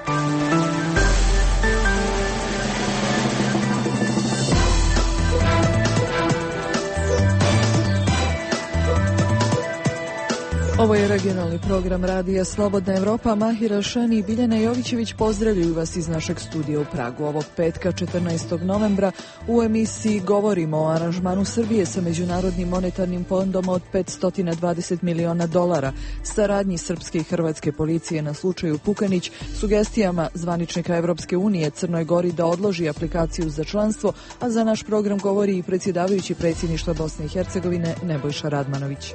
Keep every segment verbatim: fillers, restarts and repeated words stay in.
Ovo je regionalni program Radija Slobodna Evropa. Mahira Šani i Biljana Jovićević pozdravljaju vas iz našeg studija u Pragu. Ovog petka četrnaestog novembra u emisiji govorimo o aranžmanu Srbije sa Međunarodnim monetarnim fondom od petsto dvadeset miliona dolara, saradnji srpske i hrvatske policije na slučaju Pukanić, sugestijama zvaničnika Evropske unije Crnoj Gori da odloži aplikaciju za članstvo, a za naš program govori i predsjedavajući predsjedništva Bosne i Hercegovine Nebojša Radmanović.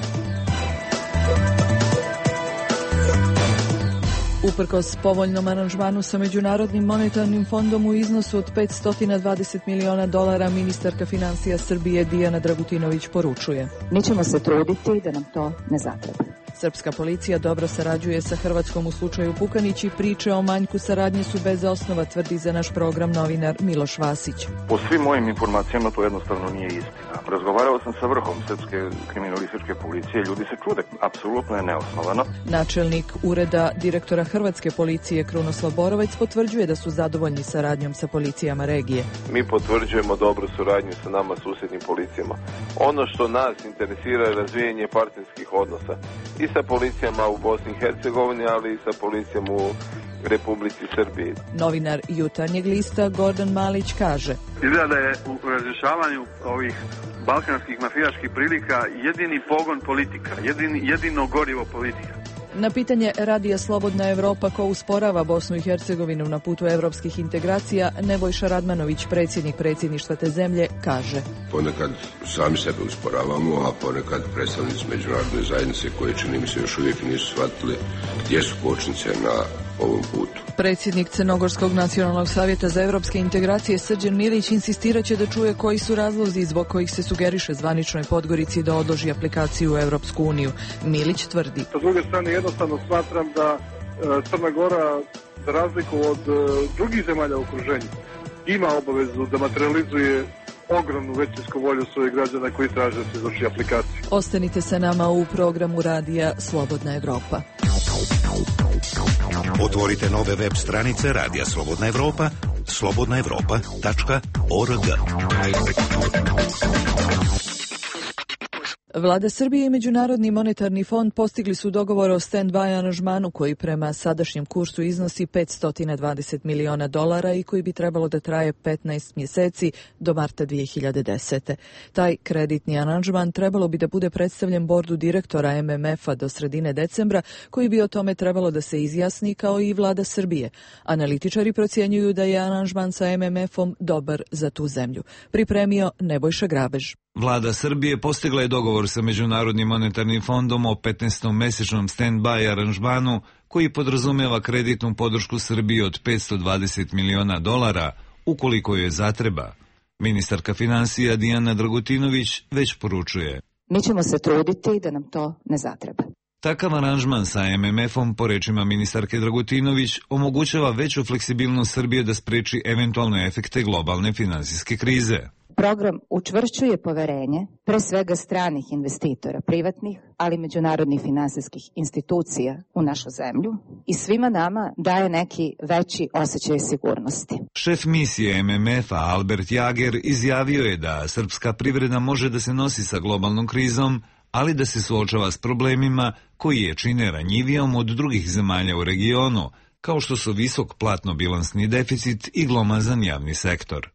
Uprkos povoljnom aranžmanu sa Međunarodnim monetarnim fondom u iznosu od petsto dvadeset miliona dolara, ministarka financija Srbije Dijana Dragutinović poručuje: Mi ćemo se truditi da nam to ne zatreba. Srpska policija dobro sarađuje sa Hrvatskom u slučaju Pukanić i priče o manjku saradnje su bez osnova, tvrdi za naš program novinar Miloš Vasić. Po svim mojim informacijama to jednostavno nije istina. Razgovarao sam sa vrhom srpske kriminalističke policije, ljudi se čude, apsolutno je neosnovano. Načelnik ureda direktora Hrvatske policije Krunoslav Borovac potvrđuje da su zadovoljni saradnjom sa policijama regije. Mi potvrđujemo dobru suradnju sa nama susjednim policijama. Ono što nas interesira je razvijanje partnerskih odnosa i sa policijama u Bosni i Hercegovini, ali i sa policijom u Republici Srbiji. Novinar Jutarnjeg lista Gordan Malić kaže: Izgleda da je u razrješavanju ovih balkanskih mafijaških prilika jedini pogon politika, jedini, jedino gorivo politika. Na pitanje Radija Slobodna Evropa ko usporava Bosnu i Hercegovinu na putu evropskih integracija, Nebojša Radmanović, predsjednik predsjedništva te zemlje, kaže: Ponekad sami sebe usporavamo, a ponekad predstavnici međunarodne zajednice koje, čini mi se, još uvijek nisu shvatili gdje su kočnice na ovom putu. Predsjednik Crnogorskog nacionalnog savjeta za evropske integracije Srđan Milić insistirat će da čuje koji su razlozi zbog kojih se sugeriše zvaničnoj Podgorici da odloži aplikaciju u Evropsku uniju. Milić tvrdi: Sa druge strane, jednostavno smatram da e, Crna Gora, za razliku od e, drugih zemalja u okruženju, ima obavezu da materializuje ogromnu većinsku volju svojih građana koji traže da se izvrši aplikaciju. Ostanite sa nama u programu Radija Slobodna Evropa. Otvorite nove web stranice Radija Slobodna Evropa, slobodna evropa tačka org. Vlada Srbije i Međunarodni monetarni fond postigli su dogovor o stand-by aranžmanu koji prema sadašnjem kursu iznosi petsto dvadeset miliona dolara i koji bi trebalo da traje petnaest mjeseci do marta dvije hiljade desete. Taj kreditni aranžman trebalo bi da bude predstavljen bordu direktora M M F-a do sredine decembra, koji bi o tome trebalo da se izjasni kao i vlada Srbije. Analitičari procjenjuju da je aranžman sa M M F-om dobar za tu zemlju. Pripremio Nebojša Grabež. Vlada Srbije postigla je dogovor sa Međunarodnim monetarnim fondom o petnaestomesečnom stand-by aranžmanu koji podrazumeva kreditnu podršku Srbiji od petsto dvadeset miliona dolara ukoliko je zatreba. Ministarka financija Dijana Dragutinović već poručuje: Mi ćemo se truditi da nam to ne zatreba. Takav aranžman sa M M F-om, po rečima ministarke Dragutinović, omogućava veću fleksibilnost Srbije da spreči eventualne efekte globalne finansijske krize. Program učvršćuje poverenje, pre svega stranih investitora, privatnih, ali međunarodnih finansijskih institucija u našu zemlju i svima nama daje neki veći osjećaj sigurnosti. Šef misije M M F-a Albert Jager izjavio je da srpska privreda može da se nosi sa globalnom krizom, ali da se suočava s problemima koji je čine ranjivijom od drugih zemalja u regionu, kao što su visok platno-bilansni deficit i glomazan javni sektor.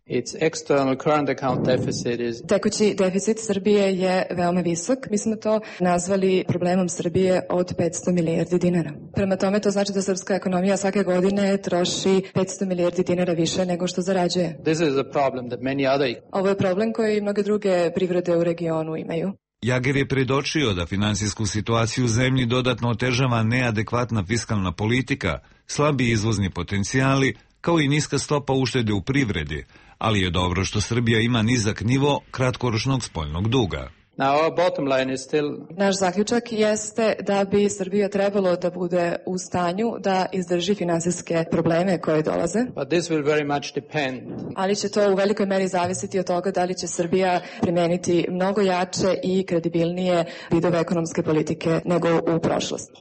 Tekući deficit Srbije je veoma visok. Mi smo to nazvali problemom Srbije od petsto milijardi dinara. Prema tome to znači da srpska ekonomija svake godine troši petsto milijardi dinara više nego što zarađuje. Ovo je problem koji mnoge druge privrede u regionu imaju. Jager je predočio da finansijsku situaciju u zemlji dodatno otežava neadekvatna fiskalna politika, slabi izvozni potencijali, kao i niska stopa uštede u privredi, ali je dobro što Srbija ima nizak nivo kratkoročnog spoljnog duga. Naš zaključak jeste da bi Srbija trebalo da bude u stanju da izdrži finansijske probleme koje dolaze. Ali će to u velikoj meri zavisiti od toga da li će Srbija primeniti mnogo jače i kredibilnije vidove ekonomske politike nego u prošlosti.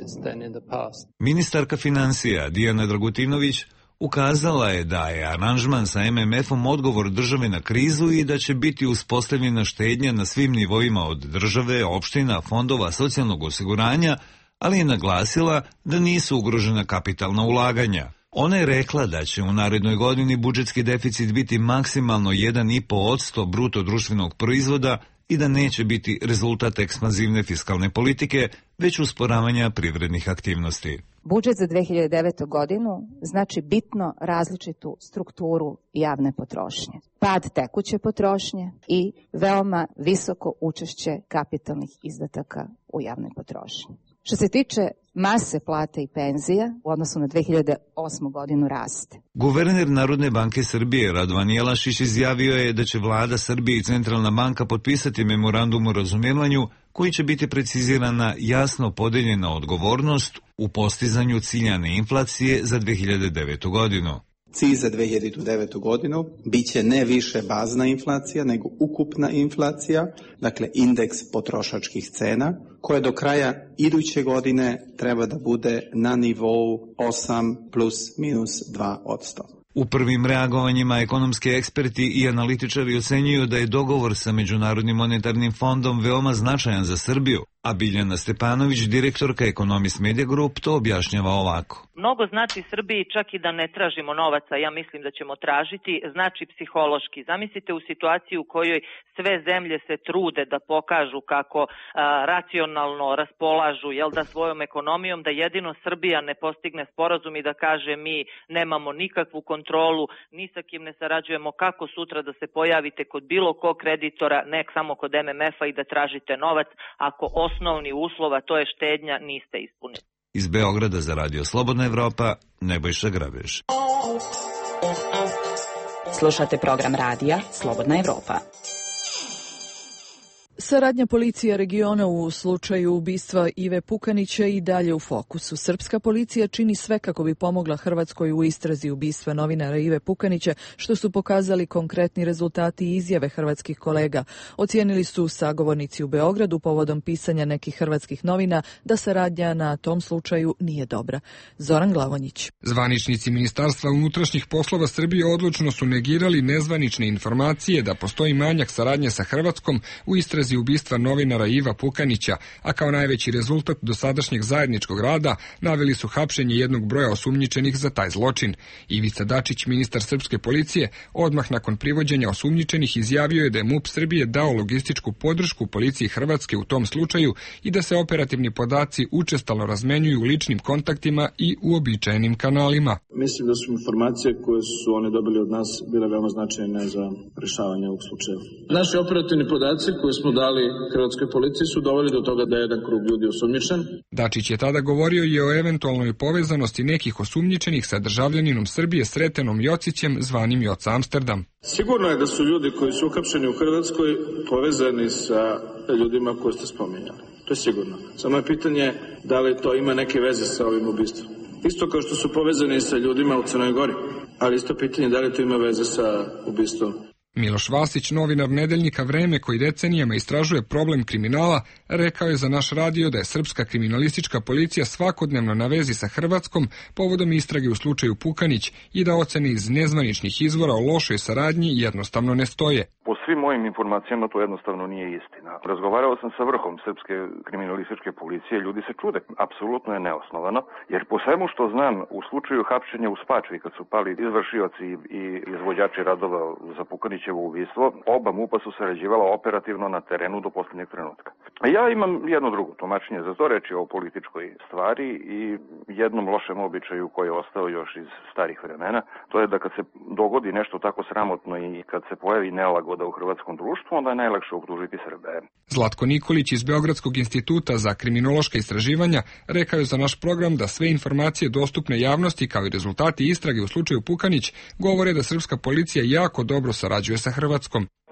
Ministarka financija Dijana Dragutinović ukazala je da je aranžman sa em em efom odgovor države na krizu i da će biti uspostavljena štednja na svim nivoima od države, opština, fondova, socijalnog osiguranja, ali je naglasila da nisu ugrožena kapitalna ulaganja. Ona je rekla da će u narednoj godini budžetski deficit biti maksimalno jedan zarez pet posto bruto društvenog proizvoda i da neće biti rezultat ekspanzivne fiskalne politike, već usporavanja privrednih aktivnosti. Budžet za dve hiljade devetu. godinu znači bitno različitu strukturu javne potrošnje. Pad tekuće potrošnje i veoma visoko učešće kapitalnih izdataka u javnoj potrošnji. Što se tiče mase plata i penzija, u odnosu na dve hiljade osmu. godinu raste. Guverner Narodne banke Srbije Radovan Jelašić izjavio je da će vlada Srbije i Centralna banka potpisati memorandum o razumijevanju koji će biti precizirana jasno podeljena odgovornost u postizanju ciljane inflacije za dve hiljade devetu. godinu. Cilj za dve hiljade devetu. godinu biće ne više bazna inflacija, nego ukupna inflacija, dakle indeks potrošačkih cena, koja do kraja iduće godine treba da bude na nivou osam plus minus dva posto. U prvim reagovanjima ekonomski eksperti i analitičari ocenjuju da je dogovor sa Međunarodnim monetarnim fondom veoma značajan za Srbiju, a Biljana Stepanović, direktorka Economist Media Group, to objašnjava ovako. Mnogo znači Srbiji čak i da ne tražimo novaca, ja mislim da ćemo tražiti, znači psihološki. Zamislite u situaciji u kojoj sve zemlje se trude da pokažu kako a, racionalno raspolažu, jel da, svojom ekonomijom, da jedino Srbija ne postigne sporazum i da kaže mi nemamo nikakvu kontrolu, ni sa kim ne sarađujemo, kako sutra da se pojavite kod bilo kog kreditora, ne samo kod em em efa i da tražite novac, ako osnovni uslova, to je štednja, niste ispunili. Iz Beograda za Radio Slobodna Evropa, Nebojša Grabež. Slušate program radija Slobodna Evropa. Saradnja policija regiona u slučaju ubistva Ive Pukanića i dalje u fokusu. Srpska policija čini sve kako bi pomogla Hrvatskoj u istrazi ubistva novinara Ive Pukanića, što su pokazali konkretni rezultati i izjave hrvatskih kolega. Ocijenili su sagovornici u Beogradu povodom pisanja nekih hrvatskih novina da saradnja na tom slučaju nije dobra. Zoran Glavonjić. Zvaničnici Ministarstva unutrašnjih poslova Srbije odlučno su negirali nezvanične informacije da postoji manjak saradnje sa Hrvatskom u istrazi ubistva novinara Iva Pukanića, a kao najveći rezultat dosadašnjeg zajedničkog rada naveli su hapšenje jednog broja osumnjičenih za taj zločin. Ivica Dačić, ministar srpske policije, odmah nakon privođenja osumnjičenih izjavio je da je MUP Srbije dao logističku podršku policiji Hrvatske u tom slučaju i da se operativni podaci učestalo razmenjuju ličnim kontaktima i uobičajenim kanalima. Mislim da su informacije koje su oni dobili od nas bile veoma značajne za rešavanje ovog slučaja. Naši operativni podaci koje smo dali hrvatskoj policiji su doveli do toga da je jedan krug ljudi osumnjičen. Dačić je tada govorio i o eventualnoj povezanosti nekih osumnjičenih sa državljaninom Srbije Sretenom Jocićem, zvanim Joca Amsterdam. Sigurno je da su ljudi koji su uhapšeni u Hrvatskoj povezani sa ljudima koje ste spominjali. To je sigurno. Samo je pitanje da li to ima neke veze sa ovim ubistvom. Isto kao što su povezani sa ljudima u Crnoj Gori, ali isto pitanje da li to ima veze sa ubistvom. Miloš Vasić, novinar nedeljnika Vreme koji decenijama istražuje problem kriminala, rekao je za naš radio da je srpska kriminalistička policija svakodnevno na vezi sa Hrvatskom povodom istrage u slučaju Pukanić i da ocene iz nezvaničnih izvora o lošoj saradnji jednostavno ne stoje. Po svim mojim informacijama to jednostavno nije istina. Razgovarao sam sa vrhom srpske kriminalističke policije, ljudi se čude, apsolutno je neosnovano, jer po svemu što znam u slučaju hapšenja u Spačvi kad su pali izvršioci i izvođači radova za Pukanićevo ubistvo, oba MUP-a su sarađivala operativno na terenu do posljednjeg trenutka. A ja imam jedno drugo tumačenje za to, reći o političkoj stvari i jednom lošem običaju koji je ostao još iz starih vremena, to je da kad se dogodi nešto tako sramotno i kad se pojavi nelagoda u hrvatskom društvu, onda je najlakše optužiti Srbe. Zlatko Nikolić iz Beogradskog instituta za kriminološka istraživanja rekao je za naš program da sve informacije dostupne javnosti kao i rezultati istrage u slučaju Pukanić govore da srpska policija jako dobro sarađuje sa Hrvatskom.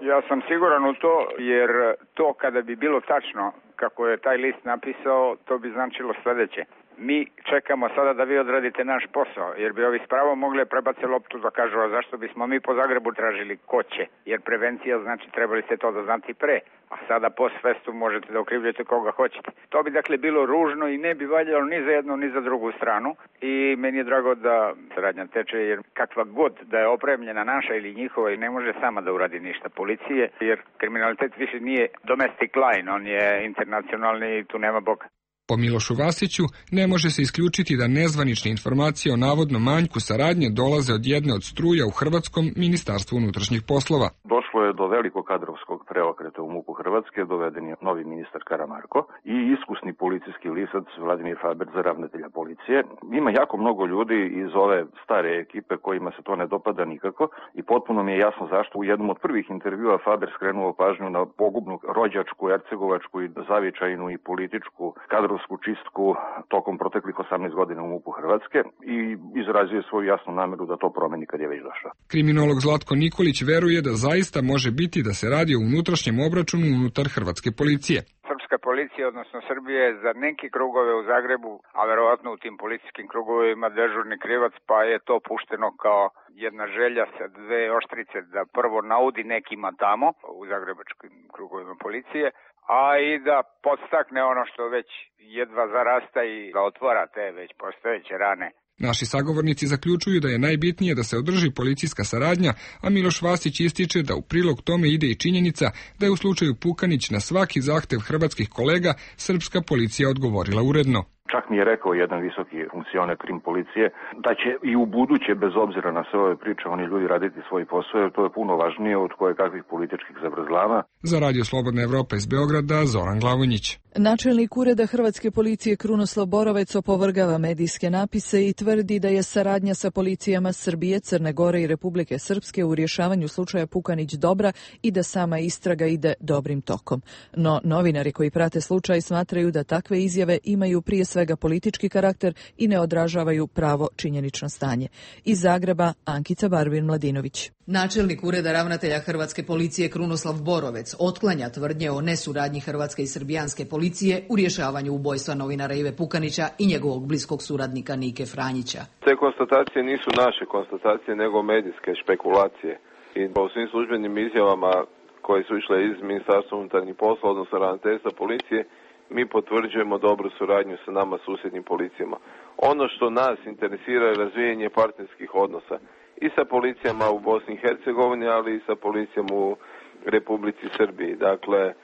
Ja sam siguran u to, jer to kada bi bilo tačno kako je taj list napisao, to bi značilo sledeće. Mi čekamo sada da vi odradite naš posao, jer bi ovi spravo mogli prebaciti loptu da kažu, a zašto bismo mi po Zagrebu tražili ko će, jer prevencija znači trebali ste to da znati pre, a sada post festum možete da okrivljujete koga hoćete. To bi dakle bilo ružno i ne bi valjalo ni za jednu ni za drugu stranu i meni je drago da saradnja teče, jer kakva god da je opremljena naša ili njihova i ne može sama da uradi ništa policije, jer kriminalitet više nije domestic line, on je internacionalni i tu nema Boga. Po Milošu Vasiću ne može se isključiti da nezvanične informacije o navodnom manjku saradnje dolaze od jedne od struja u Hrvatskom ministarstvu unutrašnjih poslova. Došlo je do velikog kadrovskog preokreta u MUP-u Hrvatske, doveden je novi ministar Karamarko i iskusni policijski lisac Vladimir Faber za ravnatelja policije. Ima jako mnogo ljudi iz ove stare ekipe kojima se to ne dopada nikako i potpuno mi je jasno zašto. U jednom od prvih intervjua Faber skrenuo pažnju na pogubnu rođačku, ercegovačku i zavičajnu i političku kadrovsku čistku tokom proteklih osamnaest godina u MUP-u Hrvatske i izrazio svoju jasnu nameru da to promeni kad je već došao. Kriminolog Zlatko Nikolić veruje da zaista može biti da se radi o unutrašnjem obračunu unutar hrvatske policije. Srpska policija, odnosno Srbije, za neki krugove u Zagrebu, a verovatno u tim policijskim krugovima dežurni krivac, pa je to pušteno kao jedna želja sa dve oštrice da prvo naudi nekima tamo u zagrebačkim krugovima policije, a i da podstakne ono što već jedva zarasta i da otvara te već postojeće rane. Naši sagovornici zaključuju da je najbitnije da se održi policijska saradnja, a Miloš Vasić ističe da u prilog tome ide i činjenica da je u slučaju Pukanić na svaki zahtev hrvatskih kolega srpska policija odgovorila uredno. Čak mi je rekao jedan visoki funkcioner krim policije da će i u buduće, bez obzira na sve ove priče, oni ljudi raditi svoj posao, jer to je puno važnije od koje kakvih političkih zavrzlama. Za Radio Slobodna Evropa iz Beograda, Zoran Glavonjić. Načelnik ureda hrvatske policije Krunoslav Borovec opovrgava medijske napise i tvrdi da je saradnja sa policijama Srbije, Crne Gore i Republike Srpske u rješavanju slučaja Pukanić dobra i da sama istraga ide dobrim tokom. No, novinari koji prate slučaj smatraju da takve izjave imaju prije svega politički karakter i ne odražavaju pravo činjenično stanje. Iz Zagreba, Ankica Barbin-Mladinović. Načelnik ureda ravnatelja hrvatske policije Krunoslav Borovec otklanja tvrdnje o nesuradnji hrvatske i srbijanske policije u rješavanju ubojstva novinara Ive Pukanića i njegovog bliskog suradnika Nike Franjića. Te konstatacije nisu naše konstatacije, nego medijske špekulacije. I po svim službenim izjavama koje su išle iz Ministarstva unutarnjih poslova, odnosno ravnateljstva policije, mi potvrđujemo dobru suradnju sa nama susjednim policijama. Ono što nas interesira je razvijanje partnerskih odnosa i sa policijama u Bosni i Hercegovini, ali i sa policijom u Republici Srbiji. Dakle, e,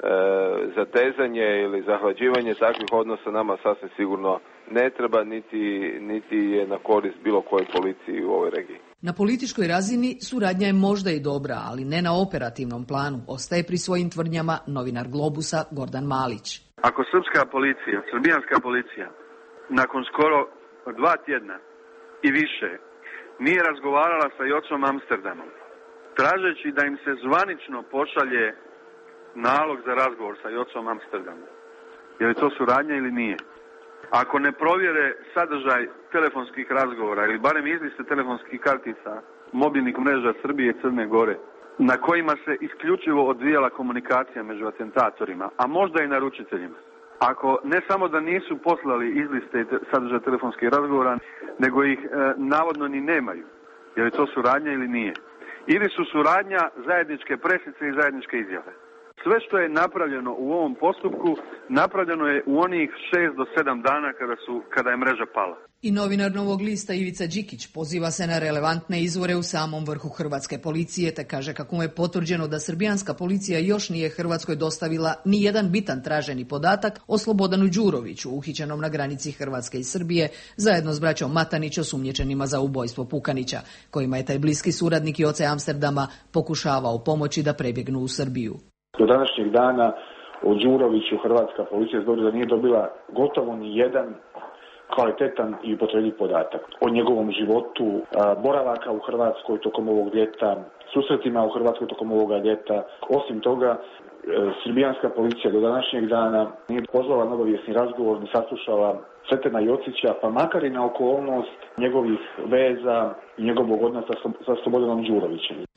zatezanje ili zahlađivanje takvih odnosa nama sasvim sigurno ne treba, niti, niti je na korist bilo kojoj policiji u ovoj regiji. Na političkoj razini suradnja je možda i dobra, ali ne na operativnom planu, ostaje pri svojim tvrdnjama novinar Globusa Gordan Malić. Ako srpska policija, srbijanska policija, nakon skoro dva tjedna i više, nije razgovarala sa Jocom Amsterdamom, tražeći da im se zvanično pošalje nalog za razgovor sa Jocom Amsterdamom, je li to suradnja ili nije? Ako ne provjere sadržaj telefonskih razgovora ili barem izliste telefonskih kartica mobilnih mreža Srbije i Crne Gore, na kojima se isključivo odvijala komunikacija među atentatorima, a možda i naručiteljima, ako ne samo da nisu poslali izliste sadržaja telefonskih razgovora, nego ih e, navodno ni nemaju, je li to suradnja ili nije? Ili su suradnja zajedničke presice i zajedničke izjave? Sve što je napravljeno u ovom postupku, napravljeno je u onih šest do sedam dana kada, su, kada je mreža pala. I novinar Novog lista Ivica Đikić poziva se na relevantne izvore u samom vrhu hrvatske policije, te kaže kako mu je potvrđeno da srbijanska policija još nije Hrvatskoj dostavila ni jedan bitan traženi podatak o Slobodanu Đuroviću, uhićenom na granici Hrvatske i Srbije, zajedno s braćom Matanić osumnjičenima za ubojstvo Pukanića, kojima je taj bliski suradnik Joce Amsterdama pokušavao pomoći da prebjegnu u Srbiju. Do današnjeg dana o Đuroviću hrvatska policija zbog da nije dobila gotovo ni jedan kvalitetan i upotrebljiv podatak o njegovom životu, boravaka u Hrvatskoj tokom ovog ljeta, susretima u Hrvatskoj tokom ovoga ljeta. Osim toga, srbijanska policija do današnjeg dana nije pozvala na obavijesni razgovor, ne saslušala Sretena Jocića, pa makar i na okolnost njegovih veza i njegovog odnosa sa Slobodanom Đurovićem.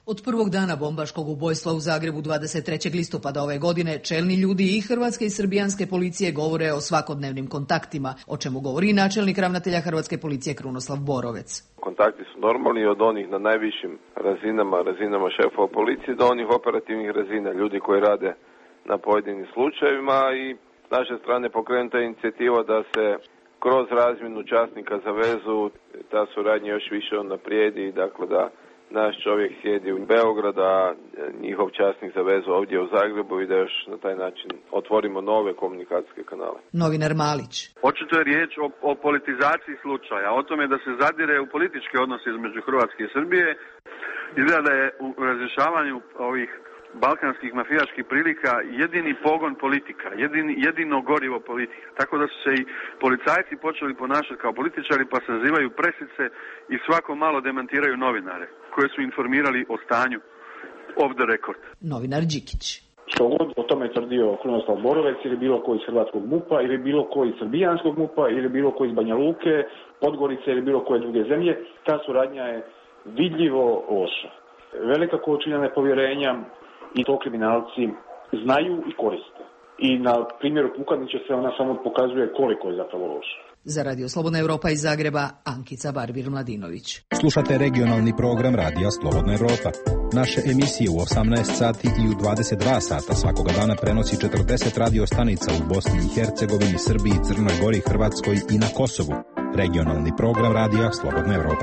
Od prvog dana bombaškog ubojstva u Zagrebu dvadeset trećeg listopada ove godine čelni ljudi i hrvatske i srbijanske policije govore o svakodnevnim kontaktima, o čemu govori načelnik ravnatelja hrvatske policije Krunoslav Borovec. Kontakti su normalni od onih na najvišim razinama, razinama šefova policije do onih operativnih razina, ljudi koji rade na pojedinim slučajevima i s naše strane pokrenuta je inicijativa da se kroz razmjenu časnika za vezu ta suradnja još više unaprijedi, dakle da naš čovjek sjedi u Beogradu, a njihov časnik za vezu ovdje u Zagrebu i da još na taj način otvorimo nove komunikacijske kanale. Novinar Malić. Očito je riječ o, o politizaciji slučaja, o tome da se zadire u političke odnose između Hrvatske i Srbije. Izgleda da je u razrješavanju ovih balkanskih mafijaških prilika jedini pogon politika, jedini, jedino gorivo politika. Tako da su se i policajci počeli ponašati kao političari pa sazivaju presice i svako malo demantiraju novinare koje su informirali o stanju off the record. Novinar Đikić. Što god o tome tvrdio Krunoslav Borovec ili bilo koji iz hrvatskog MUP-a ili bilo koji iz srbijanskog MUP-a ili bilo koji iz Banja Luke, Podgorice ili bilo koje druge zemlje, ta suradnja je vidljivo loša. Velika količina nepovjerenja i to kriminalci znaju i koriste. I na primjeru Pukanića se ona samo pokazuje koliko je zapravo loša. Za Radio Slobodna Evropa iz Zagreba, Ankica Barbir-Mladinović. Slušate regionalni program Radija Slobodna Evropa. Naše emisije u osamnaest sati i u dvadeset dva sata svakoga dana prenosi četrdeset radio stanica u Bosni i Hercegovini, Srbiji, Crnoj Gori, Hrvatskoj i na Kosovu. Regionalni program Radija Slobodna Evropa.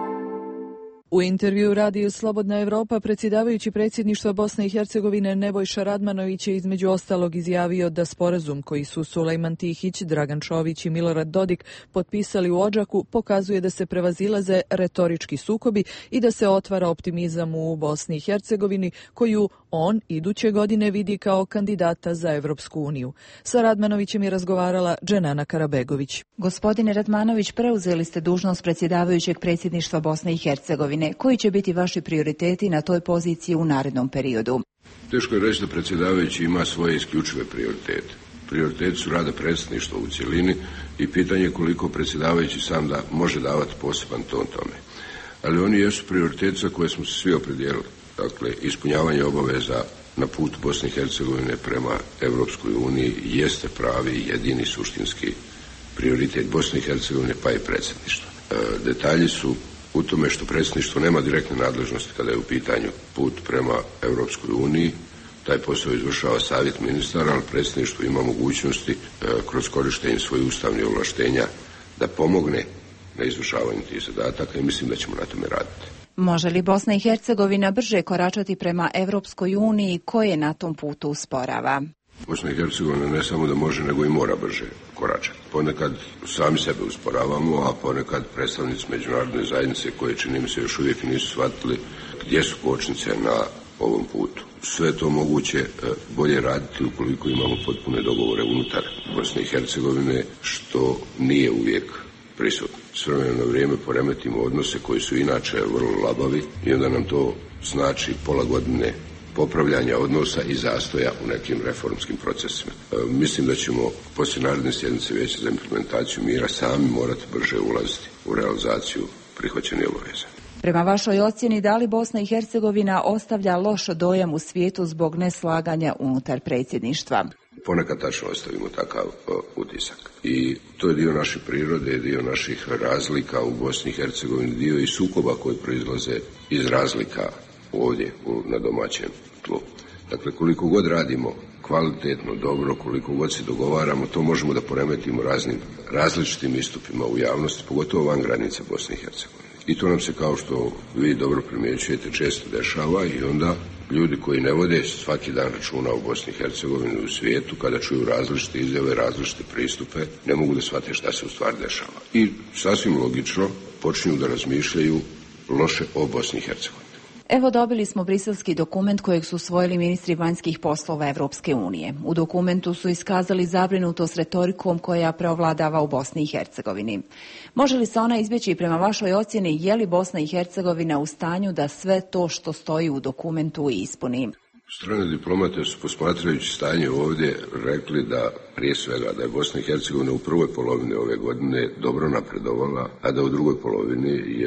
U intervju Radiju Slobodna Evropa predsjedavajući predsjedništva Bosne i Hercegovine Nebojša Radmanović je između ostalog izjavio da sporazum koji su Sulejman Tihić, Dragan Čović i Milorad Dodik potpisali u Odžaku pokazuje da se prevazilaze retorički sukobi i da se otvara optimizam u Bosni i Hercegovini koju on iduće godine vidi kao kandidata za Evropsku uniju. Sa Radmanovićem je razgovarala Dženana Karabegović. Gospodine Radmanović, preuzeli ste dužnost predsjedavajućeg predsjedništva Bosne i Hercegovine. Koji će biti vaši prioriteti na toj poziciji u narednom periodu? Teško je reći da predsjedavajući ima svoje isključive prioritete. Prioriteti su rada predsjedništva u cjelini i pitanje koliko predsjedavajući sam da može davati poseban ton tome. Ali oni jesu prioriteti za koje smo se svi opredijelili. Dakle, ispunjavanje obaveza na putu Bosne i Hercegovine prema Europskoj uniji jeste pravi i jedini suštinski prioritet Bosne i Hercegovine pa i predsjedništva. E, detalji su u tome što predsjedništvo nema direktne nadležnosti kada je u pitanju put prema Europskoj uniji. Taj posao izvršava savjet ministara, ali predsjedništvo ima mogućnosti e, kroz korištenje svojih ustavnih ovlaštenja da pomogne na izvršavanju tih zadataka i mislim da ćemo na tome raditi. Može li Bosna i Hercegovina brže koračati prema Europskoj uniji koje na tom putu usporava? Bosna i Hercegovina ne samo da može, nego i mora brže koračati. Ponekad sami sebe usporavamo, a ponekad predstavnici međunarodne zajednice koje čini mi se još uvijek nisu shvatili gdje su kočnice na ovom putu. Sve je to moguće bolje raditi ukoliko imamo potpune dogovore unutar Bosne i Hercegovine, što nije uvijek prisutno. S vremena na vrijeme poremetimo odnose koji su inače vrlo labavi i onda nam to znači pola godine popravljanja odnosa i zastoja u nekim reformskim procesima. E, mislim da ćemo poslije naredne sjednice Vijeća za implementaciju mira sami morati brže ulaziti u realizaciju prihvaćenih obaveza. Prema vašoj ocjeni, da li Bosna i Hercegovina ostavlja loš dojam u svijetu zbog neslaganja unutar predsjedništva? Ponekad tačno ostavimo takav uh, utisak. I to je dio naše prirode, dio naših razlika u Bosni i Hercegovini, dio i sukoba koji proizlaze iz razlika ovdje u, na domaćem tlu. Dakle, koliko god radimo kvalitetno, dobro, koliko god se dogovaramo, to možemo da poremetimo raznim različitim istupima u javnosti, pogotovo van granica Bosne i Hercegovine. I to nam se, kao što vi dobro primjećujete, često dešava i onda ljudi koji ne vode svaki dan računa u Bosni i Hercegovini i u svijetu, kada čuju različite izjave, različite pristupe, ne mogu da shvate šta se u stvari dešava. I sasvim logično počinju da razmišljaju loše o Bosni i Hercegovini. Evo, dobili smo briselski dokument kojeg su usvojili ministri vanjskih poslova Evropske unije. U dokumentu su iskazali zabrinutost retorikom koja preovladava u Bosni i Hercegovini. Može li se ona izbjeći prema vašoj ocjeni, je li Bosna i Hercegovina u stanju da sve to što stoji u dokumentu ispuni? Strane diplomate su, posmatrajući stanje ovdje, rekli da prije svega da je Bosna i Hercegovina u prvoj polovini ove godine dobro napredovala, a da u drugoj polovini je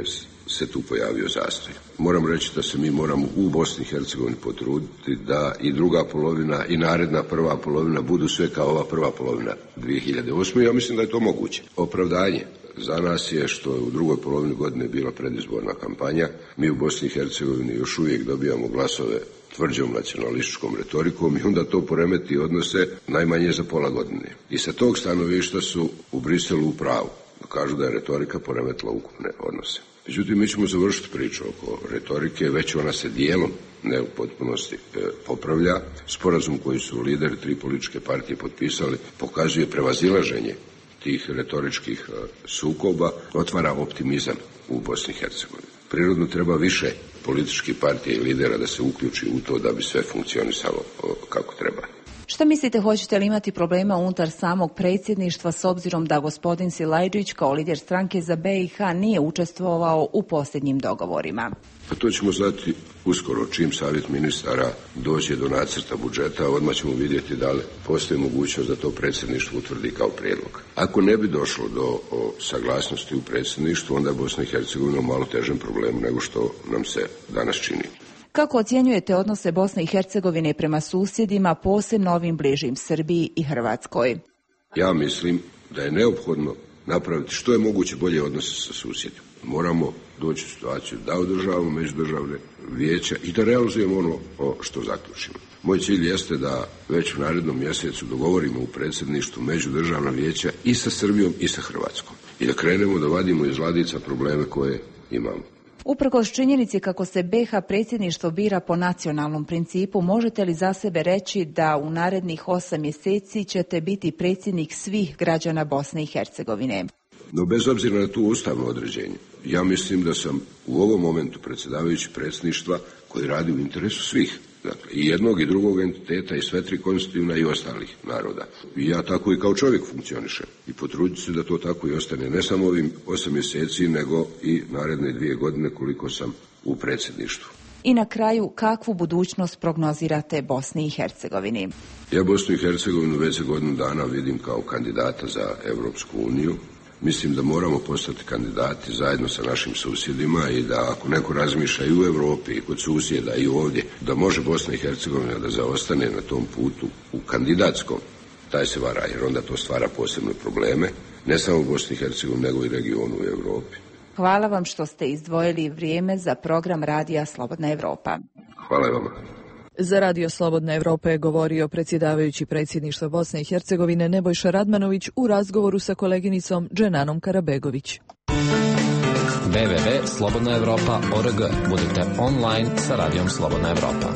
se tu pojavio zastoj. Moram reći da se mi moramo u Bosni i Hercegovini potruditi da i druga polovina i naredna prva polovina budu sve kao ova prva polovina dvije hiljade osme. Ja mislim da je to moguće. Opravdanje za nas je što je u drugoj polovini godine bila predizborna kampanja. Mi u Bosni i Hercegovini još uvijek dobijamo glasove tvrđom nacionalističkom retorikom i onda to poremeti odnose najmanje za pola godine. I sa tog stanovišta su u Briselu u pravu. Kažu da je retorika poremetila ukupne odnose. Međutim, mi ćemo završiti priču oko retorike, već ona se dijelom, ne u potpunosti, e, popravlja. Sporazum koji su lideri tri političke partije potpisali pokazuje prevazilaženje tih retoričkih e, sukoba, otvara optimizam u Bosni i Hercegovini. Prirodno treba više političkih partija i lidera da se uključi u to da bi sve funkcionisalo o, kako treba. Šta mislite, hoćete li imati problema unutar samog predsjedništva s obzirom da gospodin Silajdžić kao lider stranke za B i H nije učestvovao u posljednjim dogovorima? Pa to ćemo znati uskoro, čim savjet ministara dođe do nacrta budžeta, odmah ćemo vidjeti da li postoji mogućnost da to predsjedništvo utvrdi kao prijedlog. Ako ne bi došlo do o, saglasnosti u predsjedništvu, onda je Bosna i Hercegovina u malo težem problemu nego što nam se danas čini. Kako ocjenjujete odnose Bosne i Hercegovine prema susjedima, posebno ovim bližim Srbiji i Hrvatskoj? Ja mislim da je neophodno napraviti što je moguće bolje odnose sa susjedima. Moramo doći u situaciju da održavamo međudržavne vijeća i da realizujemo ono što zaključimo. Moj cilj jeste da već u narednom mjesecu dogovorimo u predsjedništvu međudržavna vijeća i sa Srbijom i sa Hrvatskom. I da krenemo da vadimo iz ladica probleme koje imamo. Uprkos činjenici kako se B H predsjedništvo bira po nacionalnom principu, možete li za sebe reći da u narednih osam mjeseci ćete biti predsjednik svih građana Bosne i Hercegovine? No bez obzira na tu ustavno određenje, ja mislim da sam u ovom momentu predsjedavajući predsjedništva koji radi u interesu svih. Dakle, i jednog i drugog entiteta i sve tri konstitutivna i ostalih naroda. I ja tako i kao čovjek funkcionišem. I potrudit se da to tako i ostane. Ne samo ovim osam mjeseci, nego i naredne dvije godine koliko sam u predsjedništvu. I na kraju, kakvu budućnost prognozirate Bosni i Hercegovini? Ja Bosnu i Hercegovinu već za godinu dana vidim kao kandidata za Europsku uniju. Mislim da moramo postati kandidati zajedno sa našim susjedima i da ako neko razmišlja i u Europi i kod susjeda i ovdje, da može Bosna i Hercegovina da zaostane na tom putu u kandidatskom, taj se vara, jer onda to stvara posebne probleme, ne samo u Bosni i Hercegovini, nego i regionu u Europi. Hvala vam što ste izdvojili vrijeme za program Radija Slobodna Evropa. Hvala vama. Za Radio Slobodna Evropa je govorio predsjedavajući predsjedništva Bosne i Hercegovine Nebojša Radmanović u razgovoru sa koleginicom Dženanom Karabegović. w w w tačka slobodna evropa tačka org. Budite online sa Radijom Slobodna Evropa.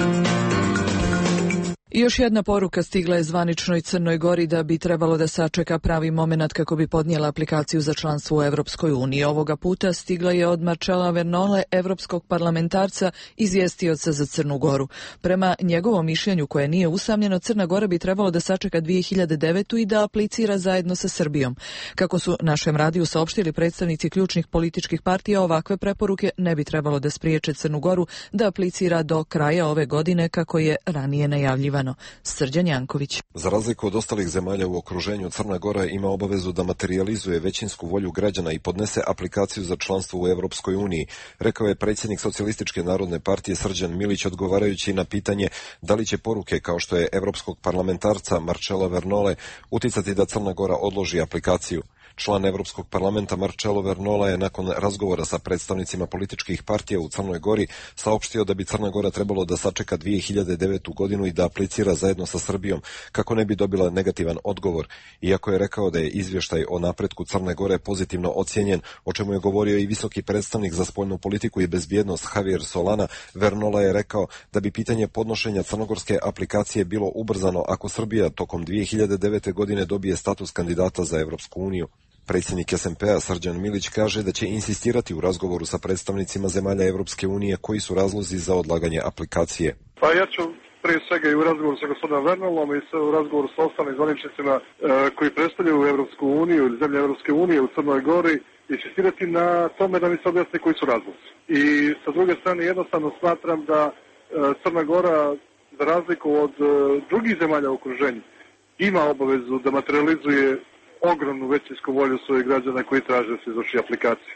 I još jedna poruka stigla je zvaničnoj Crnoj Gori da bi trebalo da sačeka pravi moment kako bi podnijela aplikaciju za članstvo u Evropskoj uniji. Ovoga puta stigla je od Marcela Vernole, evropskog parlamentarca, izvjestioca za Crnu Goru. Prema njegovom mišljenju, koje nije usamljeno, Crna Gora bi trebalo da sačeka dvije hiljade devetu. i da aplicira zajedno sa Srbijom. Kako su našem radiju saopštili predstavnici ključnih političkih partija, ovakve preporuke ne bi trebalo da spriječe Crnu Goru da aplicira do kraja ove godine, kako je ranije najavljivano. Srđan Janković. Za razliku od ostalih zemalja u okruženju, Crna Gora ima obavezu da materializuje većinsku volju građana i podnese aplikaciju za članstvo u Evropskoj uniji, rekao je predsjednik Socijalističke narodne partije Srđan Milić odgovarajući na pitanje da li će poruke kao što je evropskog parlamentarca Marcela Vernole uticati da Crna Gora odloži aplikaciju. Član Evropskog parlamenta Marcelo Vernola je nakon razgovora sa predstavnicima političkih partija u Crnoj Gori saopštio da bi Crna Gora trebalo da sačeka dvije hiljade devetu. godinu i da aplicira zajedno sa Srbijom kako ne bi dobila negativan odgovor. Iako je rekao da je izvještaj o napretku Crne Gore pozitivno ocijenjen, o čemu je govorio i visoki predstavnik za spoljnu politiku i bezbjednost Javier Solana, Vernola je rekao da bi pitanje podnošenja crnogorske aplikacije bilo ubrzano ako Srbija tokom dvije hiljade devete. godine dobije status kandidata za Evropsku uniju. Predsjednik S N P-a Srđan Milić kaže da će insistirati u razgovoru sa predstavnicima zemalja Evropske unije koji su razlozi za odlaganje aplikacije. Pa ja ću prije svega i u razgovoru sa gospodinom Vernolom i u razgovoru sa ostalim zvaničnicima e, koji predstavljaju Evropsku uniju ili zemlje Evropske unije u Crnoj Gori insistirati na tome da mi se objasni koji su razlozi. I sa druge strane jednostavno smatram da e, Crna Gora, za razliku od e, drugih zemalja u okruženju, ima obavezu da materializuje ogromnu većinsku volju svojih građana koji traže da se izvrši aplikacija.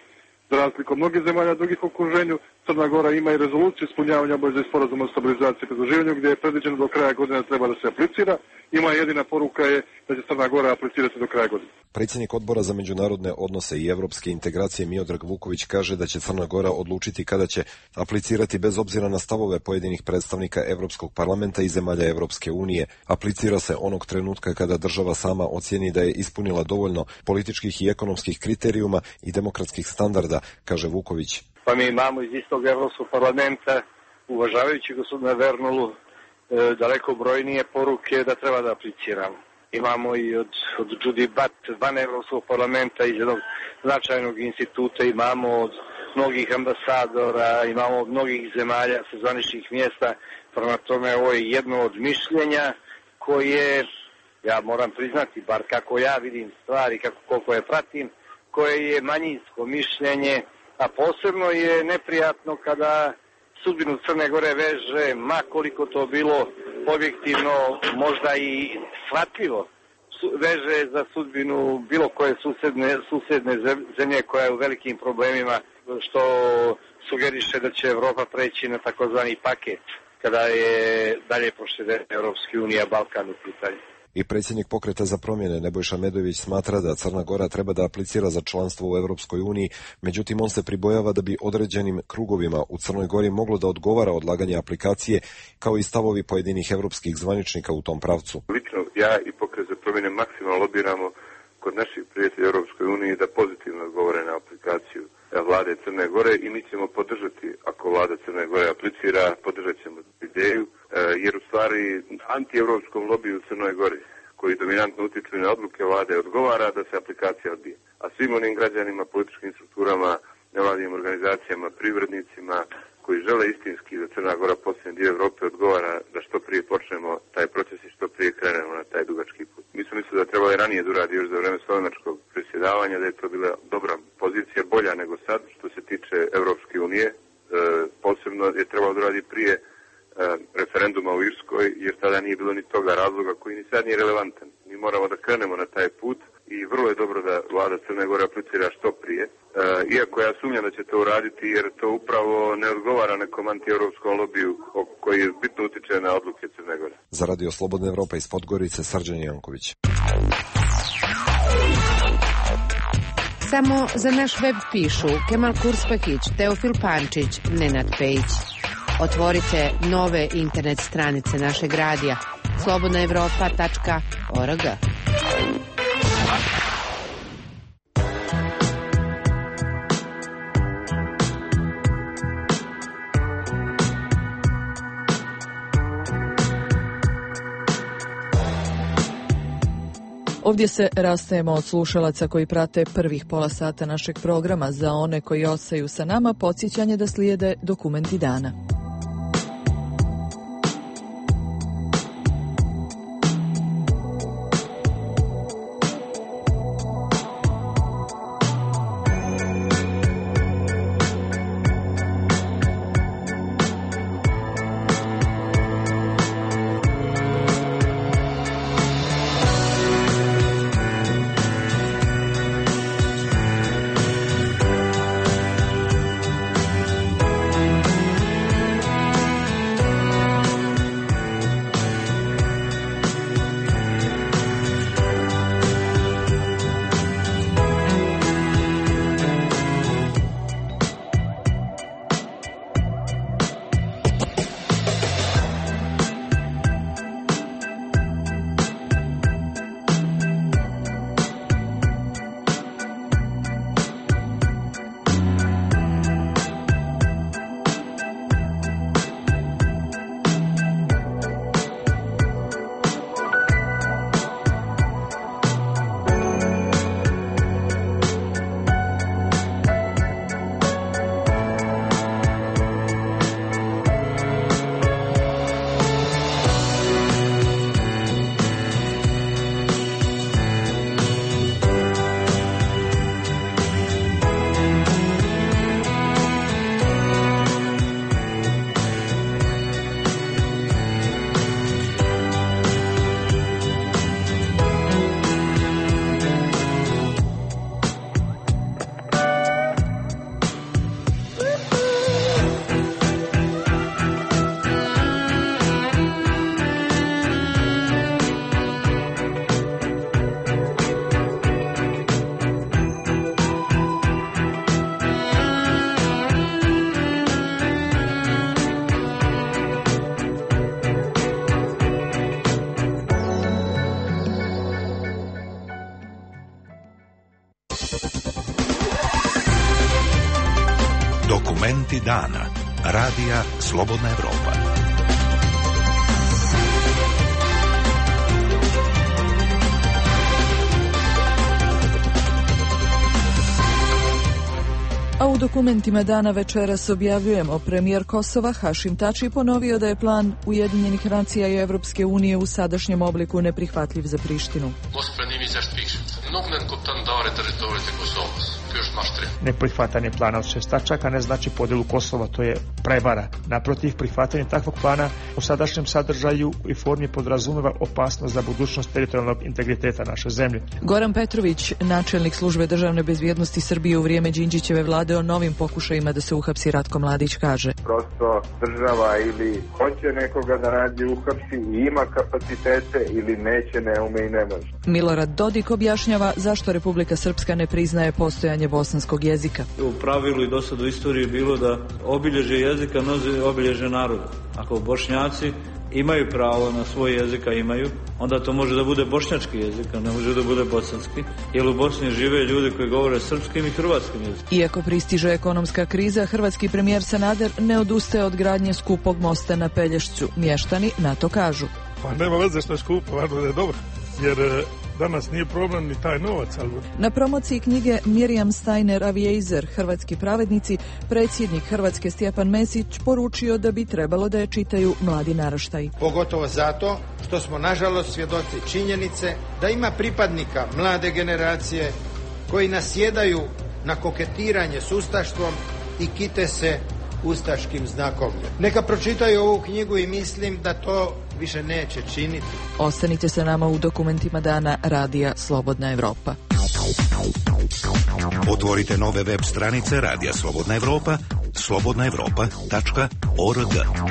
Za razliku od mnogih zemalja drugih u okruženju, Crna Gora ima i rezoluciju ispunjavanja obaveza iz sporazuma o stabilizaciji i pridruživanju, gdje je predviđeno do kraja godine treba da se aplicira. Ima jedina poruka je da će Crna Gora aplicirati do kraja godine. Predsjednik Odbora za međunarodne odnose i evropske integracije Miodrag Vuković kaže da će Crna Gora odlučiti kada će aplicirati bez obzira na stavove pojedinih predstavnika Evropskog parlamenta i zemalja Evropske unije. Aplicira se onog trenutka kada država sama ocjeni da je ispunila dovoljno političkih i ekonomskih kriterijuma i demokratskih standarda, kaže Vuković. Pa mi imamo iz istog Evropskog parlamenta, uvažavajući gospodina Vernulu, daleko brojnije poruke da treba da apliciramo. Imamo i od, od Judy Butt van Evropskog parlamenta iz jednog značajnog instituta, imamo od mnogih ambasadora, imamo od mnogih zemalja sa zvaničnih mjesta. Prema tome, ovo je jedno od mišljenja koje, ja moram priznati, bar kako ja vidim stvari, kako koliko je pratim, koje je manjinsko mišljenje, a posebno je neprijatno kada sudbinu Crne Gore veže, ma koliko to bilo objektivno, možda i shvatljivo, veže za sudbinu bilo koje susedne, susedne zemlje koja je u velikim problemima, što sugeriše da će Evropa preći na takozvani paket kada je dalje proširena Evropska unija, Balkan u pitanju. I predsjednik Pokreta za promjene Nebojša Medović smatra da Crna Gora treba da aplicira za članstvo u Evropskoj uniji, međutim on se pribojava da bi određenim krugovima u Crnoj Gori moglo da odgovara odlaganje aplikacije, kao i stavovi pojedinih evropskih zvaničnika u tom pravcu. Lično ja i Pokret za promjene maksimalno lobiramo kod naših prijatelja u Europskoj uniji da pozitivno odgovore na aplikaciju vlade Crne Gore i mi ćemo podržati, ako vlada Crne Gore aplicira, podržat ćemo ideju, jer u stvari anti-evropskom lobiju u Crnoj Gori, koji dominantno utiču na odluke vlade, odgovara da se aplikacija odbije. A svim onim građanima, političkim strukturama, nevladinim organizacijama, privrednicima, koji žele istinski da Crna Gora postane dio Evrope, odgovara da što prije počnemo taj proces i što prije krenemo na taj dugački put. Mi smo mislili da trebalo i ranije da uradi još za vreme slovenačkog predsjedavanja, da je to bila dobra pozicija, bolja nego sad, što se tiče Evropske unije. E, posebno je trebalo da uradi prije e, referenduma u Irskoj, jer tada nije bilo ni toga razloga koji ni sad nije relevantan. Mi moramo da krenemo na taj put i vrlo je dobro da vlada Crne Gore aplicira što prije. E, iako ja sumnjam da će to uraditi, jer to upravo ne odgovara nekom anti-evropskom lobiju koji bitno utiče na odluke Crne Gore. Za Radio Slobodna Evropa iz Podgorice, Srđan Janković. Samo za naš web pišu Kemal Kurspakić, Teofil Pančić, Nenad Pejić. Otvorite nove internet stranice našeg radija slobodna evropa tačka org. Ovdje se rastajemo od slušalaca koji prate prvih pola sata našeg programa. Za one koji ostaju sa nama, podsjećanje da slijede dokumenti dana. Dokumenti dana. Radija Slobodna Evropa. A u dokumentima dana večeras objavljujemo, premijer Kosova Hašim Tači ponovio da je plan Ujedinjenih nacija i Evropske unije u sadašnjem obliku neprihvatljiv za Prištinu. Neprihvatanje plana od šest tačaka ne znači podjelu Kosova, to je prevara. Naprotiv, prihvatanje takvog plana u sadašnjem sadržaju i formi podrazumeva opasnost za budućnost teritorijalnog integriteta naše zemlje. Goran Petrović, načelnik službe državne bezbjednosti Srbije u vrijeme Đinđićeve vlade, o novim pokušajima da se uhapsi Ratko Mladić kaže: Prosto država ili hoće nekoga da nađe uhapsi i ima kapacitete ili neće, ne ume i ne može. Milorad Dodik objašnjava zašto Republika Srpska ne priznaje postojanje bosanskog jezika. U pravilu i do sad u istoriji je bilo da obilježje jezika nosi obilježje naroda. Ako Bošnjaci imaju pravo na svoj jezik, a imaju, onda to može da bude bošnjački jezik, a ne može da bude bosanski, jer u Bosni žive ljudi koji govore srpskim i hrvatskim jezikom. Iako pristiže ekonomska kriza, hrvatski premijer Sanader ne odustaje od gradnje skupog mosta na Pelješcu. Mještani na to kažu: Pa nema veze što je skupo, važno da je dobro, jer danas nije problem ni taj novac. Ali... Na promociji knjige Mirjam Steiner Aviezer, hrvatski pravednici, predsjednik Hrvatske Stjepan Mesić poručio da bi trebalo da je čitaju mladi naraštaji. Pogotovo zato što smo nažalost svjedoci činjenice da ima pripadnika mlade generacije koji nasjedaju na koketiranje s ustaštvom i kite se ustaškim znakovljem. Neka pročitaju ovu knjigu i mislim da to više neće činiti. Ostanite sa nama u dokumentima dana Radija Slobodna Evropa. Otvorite nove web stranice Radija Slobodna Evropa, slobodna evropa tačka org.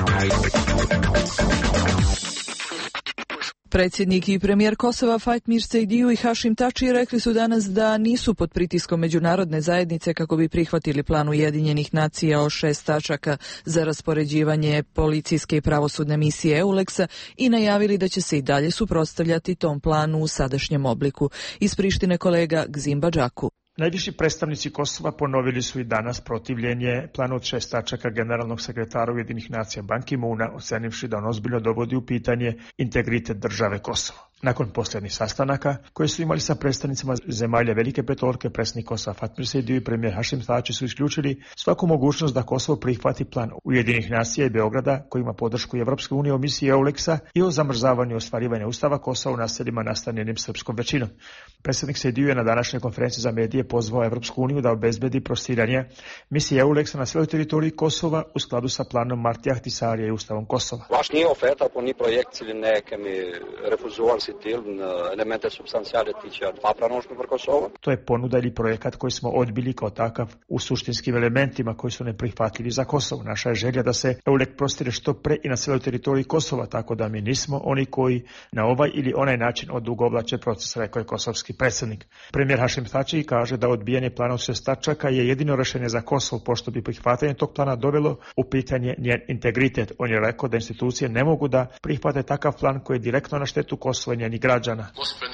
Predsjednik i premijer Kosova Fatmir Sejdiu i Hašim Tači rekli su danas da nisu pod pritiskom međunarodne zajednice kako bi prihvatili plan Ujedinjenih nacija o šest tačaka za raspoređivanje policijske i pravosudne misije EULEX-a i najavili da će se i dalje suprotstavljati tom planu u sadašnjem obliku. Iz Prištine kolega Gzim Badžaku. Najviši predstavnici Kosova ponovili su i danas protivljenje planu od šest tačaka generalnog sekretara Ujedinjenih nacija Ban Ki-moona, ocenivši da on ozbiljno dovodi u pitanje integritet države Kosovo. Nakon posljednjih sastanaka koje su imali sa predstavnicima zemalja Velike petorke, predsjednik Kosova Fatmir Sejdiu i premijer Hašim Tači su isključili svaku mogućnost da Kosovo prihvati plan Ujedinjenih nacija i Beograda koji ima podršku Evropske unije o misiji EULEX-a i o zamrzavanju i ostvarivanja ustava Kosova u naseljima nastanjenim srpskom većinom. Predsjednik Sejdiu je na današnjoj konferenciji za medije pozvao Evropsku uniju da obezbedi prostiranje misije EULEX-a na cijeloj teritoriji Kosova u skladu sa planom Martija Ahtisarija i ustavom Kosova. Vaš nije oferta po ni projekt ili neke mi refuzuar elemente substancijale tiče papranošnog për Kosova. To je ponuda ili projekat koji smo odbili kao takav u suštinskim elementima koji su neprihvatljivi za Kosovo. Naša je želja da se EULEX prostire što pre i na cijeloj teritoriji Kosova, tako da mi nismo oni koji na ovaj ili onaj način odugovlače proces, rekao je kosovski predsjednik. Premijer Hašim Tači kaže da odbijanje plana od šest tačaka je jedino rješenje za Kosovo, pošto bi prihvatanje tog plana dovelo u pitanje njen integritet. On je rekao da institucije ne mogu da prihvate takav plan koji je direktno na štetu Kosova i njenih građana.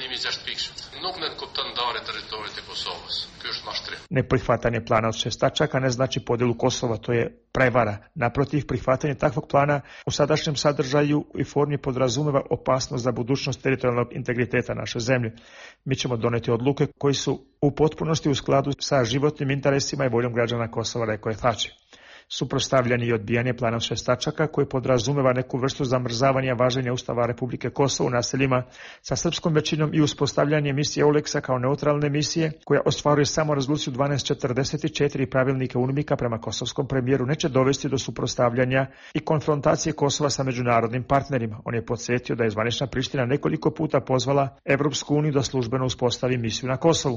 Neprihvatanje plana od šest tačaka ne znači podjelu Kosova, to je prevara. Naprotiv, prihvatanje takvog plana u sadašnjem sadržaju i formi podrazumeva opasnost za budućnost teritorijalnog integriteta naše zemlje. Mi ćemo doneti odluke koji su u potpunosti u skladu sa životnim interesima i voljom građana Kosova, rekao je Tači. Suprotstavljanje i odbijanje plana šest tačaka koji podrazumeva neku vrstu zamrzavanja važenja Ustava Republike Kosovo u naseljima sa srpskom većinom i uspostavljanje misije EULEX-a kao neutralne misije koja ostvaruje samo rezoluciju dvanaest četrdeset četiri pravilnika UNMIK-a prema kosovskom premijeru neće dovesti do suprotstavljanja i konfrontacije Kosova sa međunarodnim partnerima. On je podsjetio da je zvanična Priština nekoliko puta pozvala Evropsku uniju da službeno uspostavi misiju na Kosovu.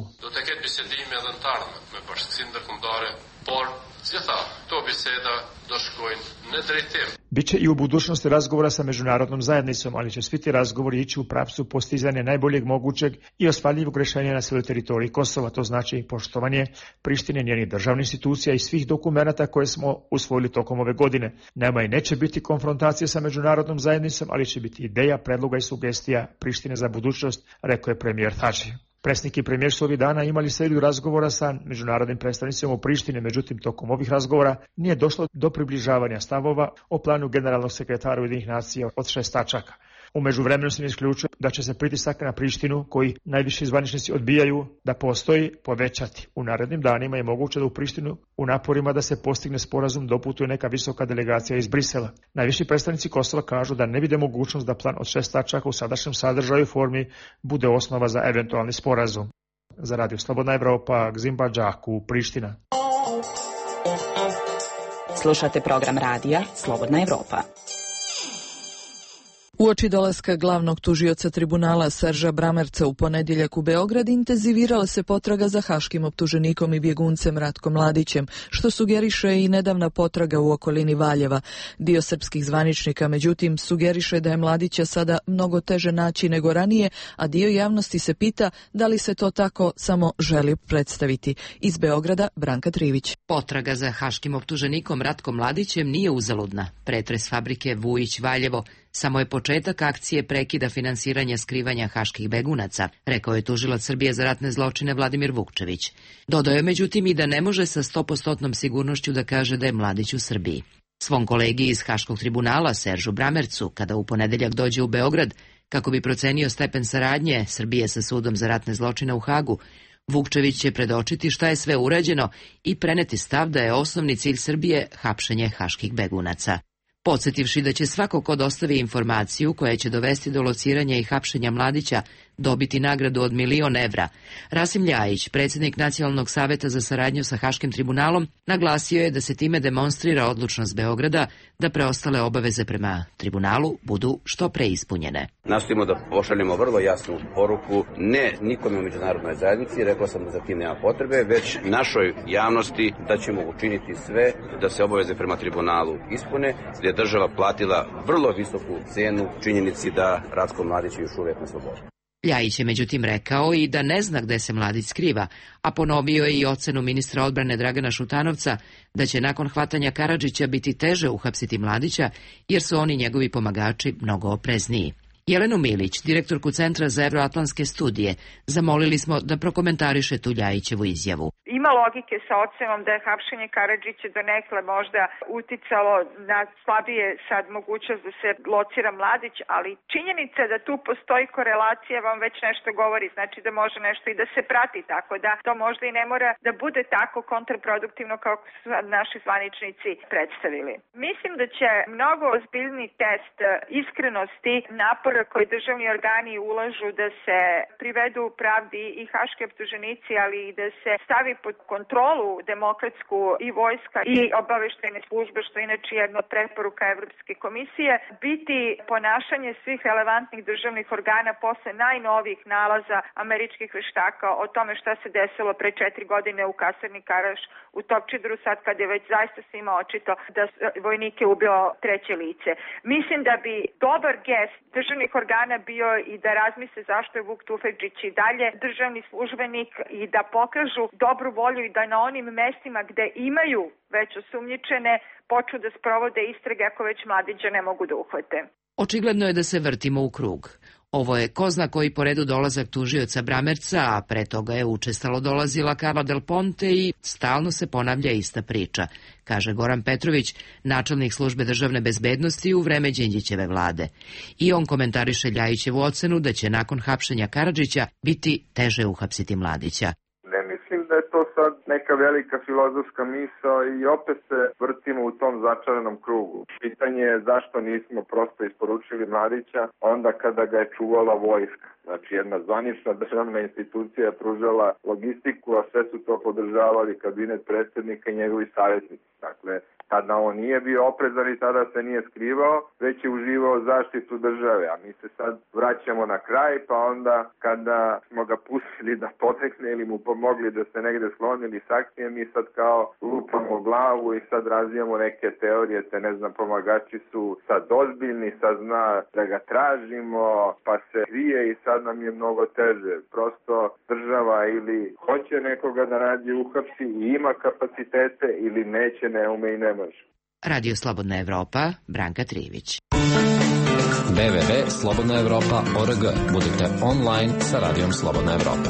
Biće i u budućnosti razgovora sa međunarodnom zajednicom, ali će svi ti razgovori ići u pravcu postizanja najboljeg mogućeg i ostvarljivog rješenja na cijeloj teritoriji Kosova. To znači poštovanje Prištine, njenih državnih institucija i svih dokumenata koje smo usvojili tokom ove godine. Nema i neće biti konfrontacije sa međunarodnom zajednicom, ali će biti ideja, predloga i sugestija Prištine za budućnost, rekao je premijer Tači. Predsjednik i premijer su ovih dana imali seriju razgovora sa međunarodnim predstavnicima u Prištini, međutim tokom ovih razgovora nije došlo do približavanja stavova o planu generalnog sekretara Ujedinjenih nacija od šest tačaka. U međuvremenu se ne isključuje da će se pritisak na Prištinu, koji najviši zvaničnici odbijaju da postoji, povećati. U narednim danima je moguće da u Prištinu u naporima da se postigne sporazum doputuje neka visoka delegacija iz Brisela. Najviši predstavnici Kosova kažu da ne vide mogućnost da plan od šest tačaka u sadašnjem sadržaju i formi bude osnova za eventualni sporazum. Za Radio Slobodna Evropa, Gzimba Đaku, Priština. Slušate program radija Slobodna Evropa. Uoči dolaska glavnog tužioca tribunala Serža Bramerca u ponedjeljak u Beograd intenzivirala se potraga za haškim optuženikom i bjeguncem Ratkom Mladićem, što sugeriše i nedavna potraga u okolini Valjeva. Dio srpskih zvaničnika, međutim, sugeriše da je Mladića sada mnogo teže naći nego ranije, a dio javnosti se pita da li se to tako samo želi predstaviti. Iz Beograda, Branka Trivić. Potraga za haškim optuženikom Ratkom Mladićem nije uzaludna. Pretres fabrike Vujić Valjevo samo je početak akcije prekida finansiranja skrivanja haških begunaca, rekao je tužilac Srbije za ratne zločine Vladimir Vukčević. Dodao je međutim i da ne može sa stopostotnom sigurnošću da kaže da je Mladić u Srbiji. Svom kolegi iz Haškog tribunala Seržu Bramercu, kada u ponedeljak dođe u Beograd, kako bi procenio stepen saradnje Srbije sa sudom za ratne zločine u Hagu, Vukčević će predočiti šta je sve urađeno i preneti stav da je osnovni cilj Srbije hapšenje haških begunaca. Podsjetivši da će svako ko dostavi informaciju koja će dovesti do lociranja i hapšenja Mladića dobiti nagradu od milion evra, Rasim Ljajić, predsjednik Nacionalnog saveta za saradnju sa Haškim tribunalom, naglasio je da se time demonstrira odlučnost Beograda da preostale obaveze prema tribunalu budu što pre ispunjene. Nastojimo da pošaljemo vrlo jasnu poruku, ne nikome u međunarodnoj zajednici, rekao sam da za tim nema potrebe, već našoj javnosti da ćemo učiniti sve da se obaveze prema tribunalu ispune, gdje je država platila vrlo visoku cenu činjenici da Ratko Mladić je još uvijek na slobodi. Ljajić je međutim rekao i da ne zna gde se Mladić skriva, a ponovio je i ocenu ministra odbrane Dragana Šutanovca da će nakon hvatanja Karadžića biti teže uhapsiti Mladića jer su oni njegovi pomagači mnogo oprezniji. Jelenu Milić, direktorku Centra za evroatlantske studije, zamolili smo da prokomentariše tu Ljajićevu izjavu. Ima logike sa ocenom da je hapšenje Karadžića donekle možda uticalo na slabije sad mogućnost da se locira Mladić, ali činjenica da tu postoji korelacija vam već nešto govori, znači da može nešto i da se prati, tako da to možda i ne mora da bude tako kontraproduktivno kao su naši zvaničnici predstavili. Mislim da će mnogo ozbiljni test iskrenosti napora koji državni organi ulažu da se privedu pravdi i haški optuženici, ali i da se stavi pod kontrolu demokratsku i vojska i obaveštajne službe, što je inače jedna od preporuka Evropske komisije, biti ponašanje svih relevantnih državnih organa posle najnovijih nalaza američkih veštaka o tome šta se desilo pre četiri godine u kasarni Karaš u Topčideru, sad kad je već zaista svima očito da vojnike ubilo treće lice. Mislim da bi dobar gest državnih organa bio i da razmisle zašto je Vuk Tufekđić i dalje državni službenik i da pokažu dobru volju i da na onim mestima gde imaju već osumnjičene počnu da sprovode istrage ako već Mladića ne mogu da uhvate. Očigledno je da se vrtimo u krug. Ovo je ko zna koji po redu dolazak tužioca Bramerca, a pre toga je učestalo dolazila Carla Del Ponte i stalno se ponavlja ista priča, kaže Goran Petrović, načelnik službe državne bezbednosti u vreme Đinđićeve vlade. I on komentariše Ljajićevu ocenu da će nakon hapšenja Karadžića biti teže uhapsiti Mladića. Mislim da je to sad neka velika filozofska misao i opet se vrtimo u tom začaranom krugu. Pitanje je zašto nismo prosto isporučili Mladića onda kada ga je čuvala vojska. Znači jedna zvanična državna institucija je pružala logistiku, a sve su to podržavali kabinet predsjednika i njegovi savjetnici. Dakle, tada on nije bio oprezan i tada se nije skrivao, već je uživao zaštitu države. A mi se sad vraćamo na kraj, pa onda kada smo ga pustili da potekne ili mu pomogli da se negde sklonili s akcije, mi sad kao lupamo glavu i sad razvijamo neke teorije, te ne znam, pomagači su sad ozbiljni, sad zna da ga tražimo, pa se krije i sad nam je mnogo teže. Prosto država ili hoće nekoga da radi uhapsi i ima kapacitete ili neće, ne ume i ne može. Radio Slobodna Evropa, Branka Trivić. w w w tačka slobodna evropa tačka org. Budite online sa Radijom Slobodna Evropa.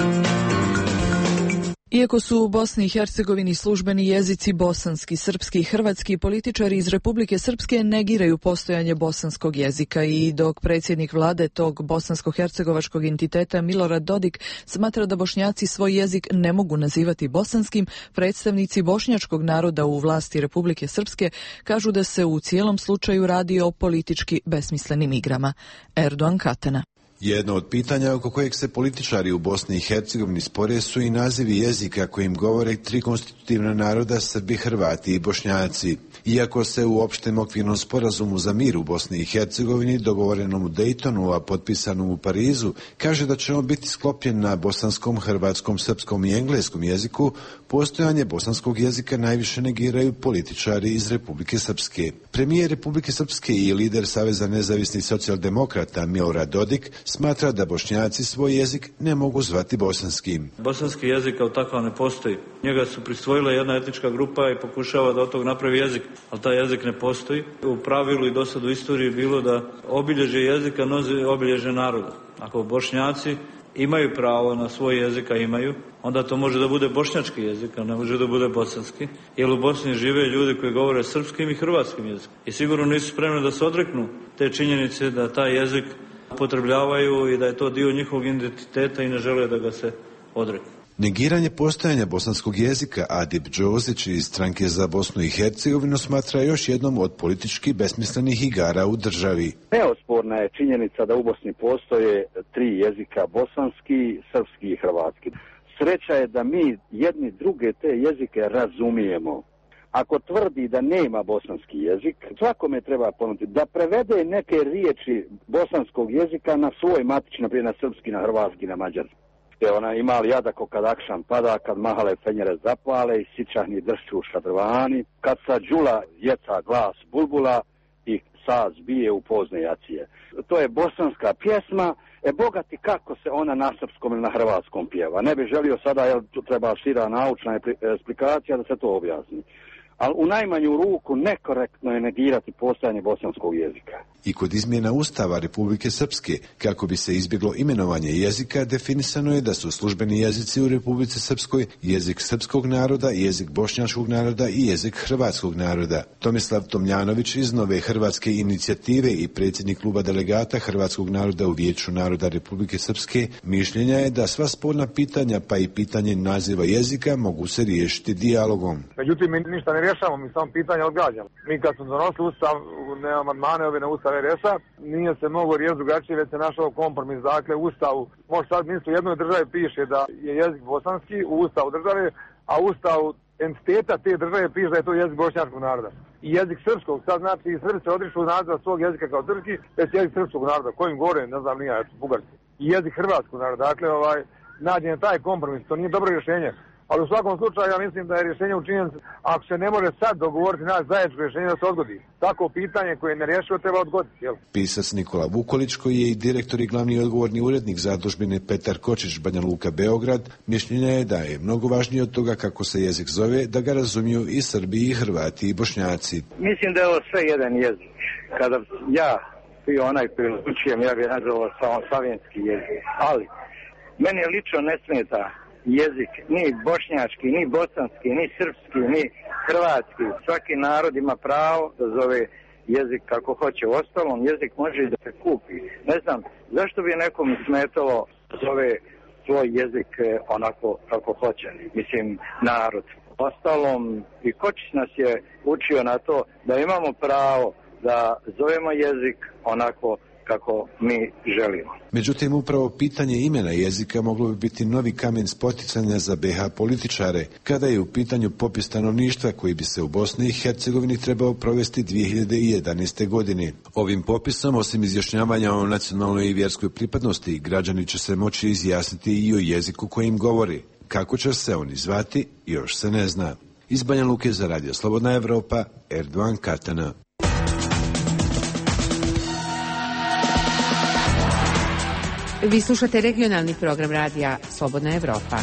Iako su u Bosni i Hercegovini službeni jezici bosanski, srpski i hrvatski, političari iz Republike Srpske negiraju postojanje bosanskog jezika i dok predsjednik vlade tog bosansko-hercegovačkog entiteta Milorad Dodik smatra da Bošnjaci svoj jezik ne mogu nazivati bosanskim, predstavnici bošnjačkog naroda u vlasti Republike Srpske kažu da se u cijelom slučaju radi o politički besmislenim igrama. Erdogan Katana. Jedno od pitanja oko kojeg se političari u Bosni i Hercegovini spore su i nazivi jezika kojim govore tri konstitutivna naroda, Srbi, Hrvati i Bošnjaci. Iako se u opštem okvirnom sporazumu za mir u Bosni i Hercegovini, dogovorenom u Dejtonu, a potpisanom u Parizu, kaže da će on biti sklopljen na bosanskom, hrvatskom, srpskom i engleskom jeziku, postojanje bosanskog jezika najviše negiraju političari iz Republike Srpske. Premijer Republike Srpske i lider Saveza nezavisnih socijaldemokrata Milorad Dodik smatra da Bošnjaci svoj jezik ne mogu zvati bosanskim. Bosanski jezik kao takav ne postoji. Njega su prisvojila jedna etnička grupa i pokušava da od tog napravi jezik, ali taj jezik ne postoji. U pravilu i dosad u istoriji je bilo da obilježje jezika nosi obilježje naroda. Ako Bošnjaci imaju pravo na svoj jezik, a imaju, onda to može da bude bošnjački jezik, a ne može da bude bosanski, jer u Bosni žive ljudi koji govore srpskim i hrvatskim jezikom. I sigurno nisu spremni da se odreknu te činjenice da taj jezik upotrebljavaju i da je to dio njihovog identiteta i ne žele da ga se odreknu. Negiranje postojanja bosanskog jezika Adip Đozić iz Stranke za Bosnu i Hercegovinu smatra još jednom od politički besmislenih igara u državi. Neosporna je činjenica da u Bosni postoje tri jezika, bosanski, srpski i hrvatski. Sreća je da mi jedni druge te jezike razumijemo. Ako tvrdi da nema bosanski jezik, svakome treba ponuditi da prevede neke riječi bosanskog jezika na svoj matični, naprijed na srpski, na hrvatski, na mađarski. Te ona ima li jadako kad akšan pada, kad mahale fenjere zapale i sičahni dršću šadrvani, kad sa džula jeca glas bulbula i saz bije u pozne jacije. To je bosanska pjesma, e bogati kako se ona na srpskom ili na hrvatskom pjeva. Ne bih želio sada, jer tu treba šira naučna eksplikacija da se to objasni. Ali u najmanju ruku nekorektno je negirati postojanje bosanskog jezika. I kod izmjena Ustava Republike Srpske, kako bi se izbjeglo imenovanje jezika, definisano je da su službeni jezici u Republici Srpskoj jezik srpskog naroda, jezik bošnjačkog naroda i jezik hrvatskog naroda. Tomislav Tomljanović iz Nove hrvatske inicijative i predsjednik kluba delegata hrvatskog naroda u Vijeću naroda Republike Srpske mišljenja je da sva sporna pitanja, pa i pitanje naziva jezika, mogu se riješiti dijalogom. Međutim, mi ništa ne rješavamo, mi samo pitanja odgađamo. Mi kad smo donosili ustav, ne amandmane ove na ustav er es a, nije se mogo riješiti drugačije, već se našao kompromis. Dakle, u ustavu, može sad misli u jednoj državi piše da je jezik bosanski u ustavu države, a u ustavu entiteta te države piše da je to jezik bošnjačkog naroda. I jezik srpskog, sad znači i Srbi se odriču naziva svog jezika kao srpski, već jezik srpskog naroda, kojim gore, ne znam nija, bugarski. I jezik hrvatskog naroda, dakle, ovaj, nađen je taj kompromis, to nije dobro rješenje. Ali u svakom slučaju ja mislim da je rješenje učinjeno, ako se ne može sad dogovoriti naš zajedničko rješenje, da se odgodi. Tako pitanje koje je nerješivo treba odgoditi. Jel? Pisac Nikola Vukolić, koji je i direktor i glavni odgovorni urednik zadužbine Petar Kočić, Banja Luka, Beograd, mišljenja je da je mnogo važnije od toga kako se jezik zove, da ga razumiju i Srbi, i Hrvati, i Bošnjaci. Mislim da je ovo sve jedan jezik. Kada ja bio onaj koji učujem, ja bih nazvao samo slavenski jezik. Ali, meni lično ne smeta jezik, ni bošnjački, ni bosanski, ni srpski, ni hrvatski. Svaki narod ima pravo da zove jezik kako hoće. U ostalom, jezik može da se kupi. Ne znam, zašto bi nekom smetalo da zove svoj jezik onako kako hoće. Mislim, narod. U ostalom, i Kočić nas je učio na to da imamo pravo da zovemo jezik onako kako mi želimo. Međutim, upravo pitanje imena jezika moglo bi biti novi kamen spoticanja za be ha političare, kada je u pitanju popis stanovništva koji bi se u Bosni i Hercegovini trebao provesti dvije hiljade jedanaeste. godine. Ovim popisom, osim izjašnjavanja o nacionalnoj i vjerskoj pripadnosti, građani će se moći izjasniti i o jeziku kojim govori. Kako će se oni zvati, još se ne zna. Iz Banja Luke za Radio Slobodna Evropa, Erdogan Katana. Vi slušate regionalni program radija Slobodna Evropa.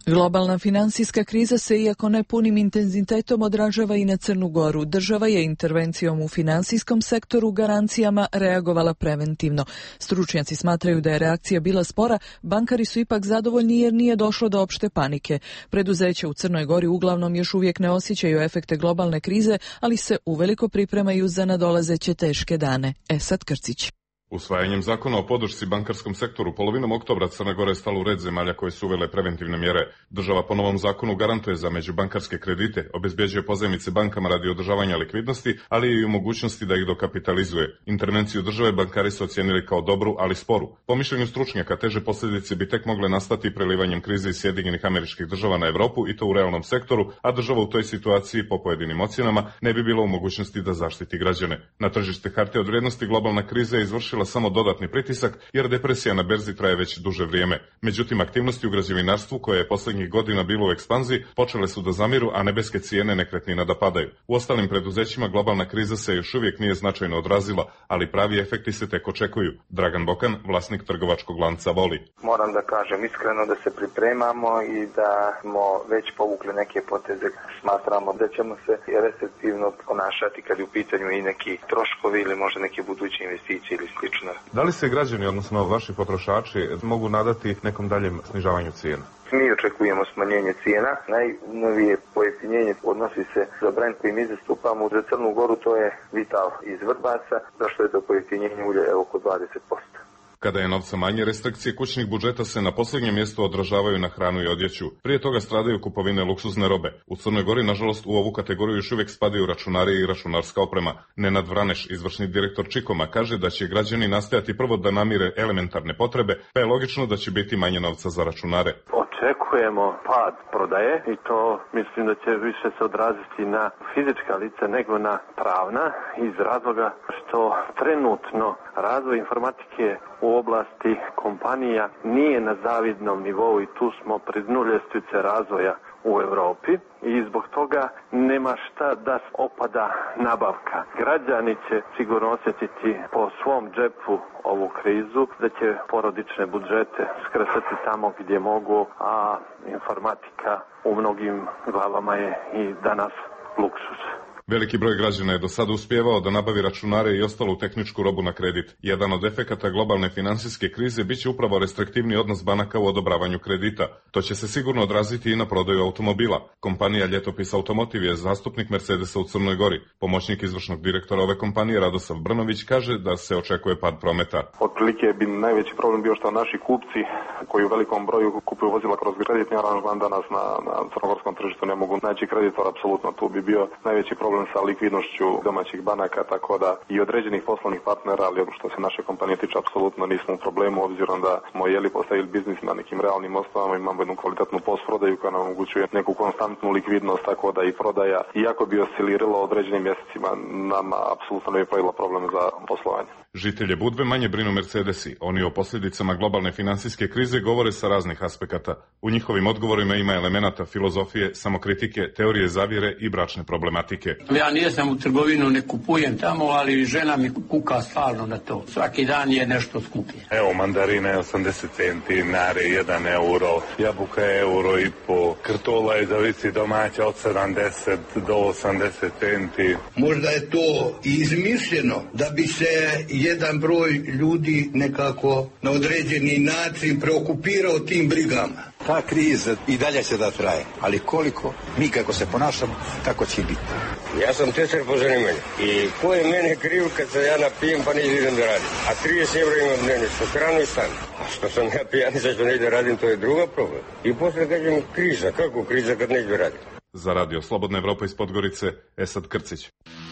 Globalna finansijska kriza se, iako ne punim intenzitetom, odražava i na Crnu Goru. Država je intervencijom u finansijskom sektoru garancijama reagovala preventivno. Stručnjaci smatraju da je reakcija bila spora, bankari su ipak zadovoljni jer nije došlo do opšte panike. Preduzeća u Crnoj Gori uglavnom još uvijek ne osjećaju efekte globalne krize, ali se uveliko pripremaju za nadolazeće teške dane. Esad Krcić. Usvajanjem zakona o podršci bankarskom sektoru polovinom oktobra Crna Gora je stala u red zemalja koje su uvele preventivne mjere. Država po novom zakonu garantuje za međubankarske kredite, obezbjeđuje pozajmice bankama radi održavanja likvidnosti, ali i u mogućnosti da ih dokapitalizuje. Intervenciju države bankari su ocijenili kao dobru, ali sporu. Po mišljenju stručnjaka, teže posljedice bi tek mogle nastati prelivanjem krize iz Sjedinjenih Američkih Država na Europu i to u realnom sektoru, a država u toj situaciji, po pojedinim ocjenama, ne bi bila u mogućnosti da zaštiti građane. Na tržište hartija od vrijednosti globalna kriza je izvršila samo dodatni pritisak, jer depresija na berzi traje već duže vrijeme. Međutim, aktivnosti u građevinarstvu, koje je posljednjih godina bilo u ekspanziji, počele su da zamiru, a nebeske cijene nekretnina da padaju. U ostalim preduzećima globalna kriza se još uvijek nije značajno odrazila, ali pravi efekti se tek očekuju. Dragan Bokan, vlasnik trgovačkog lanca Voli. Moram da kažem iskreno da se pripremamo i da smo već povukli neke poteze. Smatramo da ćemo se restriktivno ponašati kad je u pitanju i neki troškovi ili možda neke buduće investicije ili slično. Da li se građani, odnosno vaši potrošači, mogu nadati nekom daljem snižavanju cijena? Mi očekujemo smanjenje cijena. Najnovije pojeftinjenje odnosi se za brend koji mi zastupamo. Za Crnu Goru to je Vital iz Vrbaca. Zašto je to pojeftinjenje ulje oko dvadeset posto? Kada je novca manje, restrikcije kućnih budžeta se na posljednjem mjestu odražavaju na hranu i odjeću. Prije toga stradaju kupovine luksuzne robe. U Crnoj Gori, nažalost, u ovu kategoriju još uvijek spadaju računari i računarska oprema. Nenad Vraneš, izvršni direktor Čikoma, kaže da će građani nastojati prvo da namire elementarne potrebe, pa je logično da će biti manje novca za računare. Očekujemo pad prodaje i to mislim da će više se odraziti na fizička lica nego na pravna, iz razloga što trenutno razvoj informatike u oblasti kompanija nije na zavidnom nivou i tu smo pred dnu ljestvice razvoja u Europi i zbog toga nema šta da opada nabavka. Građani će sigurno osjetiti po svom džepu ovu krizu, da će porodične budžete skresati tamo gdje mogu, a informatika u mnogim glavama je i danas luksus. Veliki broj građana je do sada uspijevao da nabavi računare i ostalu tehničku robu na kredit. Jedan od efekata globalne financijske krize biće upravo restriktivni odnos banaka u odobravanju kredita. To će se sigurno odraziti i na prodaju automobila. Kompanija Ljetopis Automotiv je zastupnik Mercedesa u Crnoj Gori. Pomoćnik izvršnog direktora ove kompanije Radosav Brnović kaže da se očekuje pad prometa. Otprilike bi najveći problem bio što naši kupci koji u velikom broju kupuju vozila kroz kreditni aranžman danas na, na crnogorskom tržištu ne mogu naći kreditor, apsolutno tu bi bio najveći problem sa likvidnošću domaćih banaka, tako da i određenih poslovnih partnera, ali što se naše kompanije tiče, apsolutno nismo u problemu, obzirom da smo jeli postavili biznis na nekim realnim osnovama, imamo jednu kvalitetnu postprodaju koja nam omogućuje neku konstantnu likvidnost, tako da i prodaja, iako bi osciliralo određenim mjesecima, nama apsolutno ne bi pravila problem za poslovanje. Žitelje Budve manje brinu Mercedesi. Oni o posljedicama globalne financijske krize govore sa raznih aspekata. U njihovim odgovorima ima elemenata filozofije, samokritike, teorije zavjere i bračne problematike. Ja nisam u trgovinu, ne kupujem tamo, ali žena mi kuka stalno na to. Svaki dan je nešto skuplje. Evo, mandarine osamdeset centi, nare jedan euro, jabuka je euro i po, krtola je zavisi domaća od sedamdeset do osamdeset centi. Možda je to izmišljeno da bi se jedan broj ljudi nekako na određeni način preokupirao tim brigama. Ta kriza i dalje će da traje, ali koliko mi kako se ponašamo, tako će biti. Ja sam tesar po zanimanju i ko je mene kriv kad se ja napijem pa ne idem da radim. A trideset evra imam dnevnicu, hranu i stan. A što sam ja pijanica što ne idem da radim, to je druga problem. I posle kažem kriza, kako kriza kad ne idem radim? Za radio Slobodna Evropa iz Podgorice, Esad Krcić.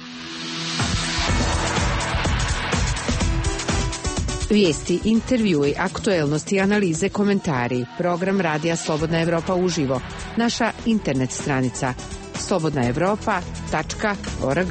Vijesti, intervjui, aktuelnosti, analize, komentari. Program Radija Slobodna Evropa uživo. Naša internet stranica slobodna evropa tačka org.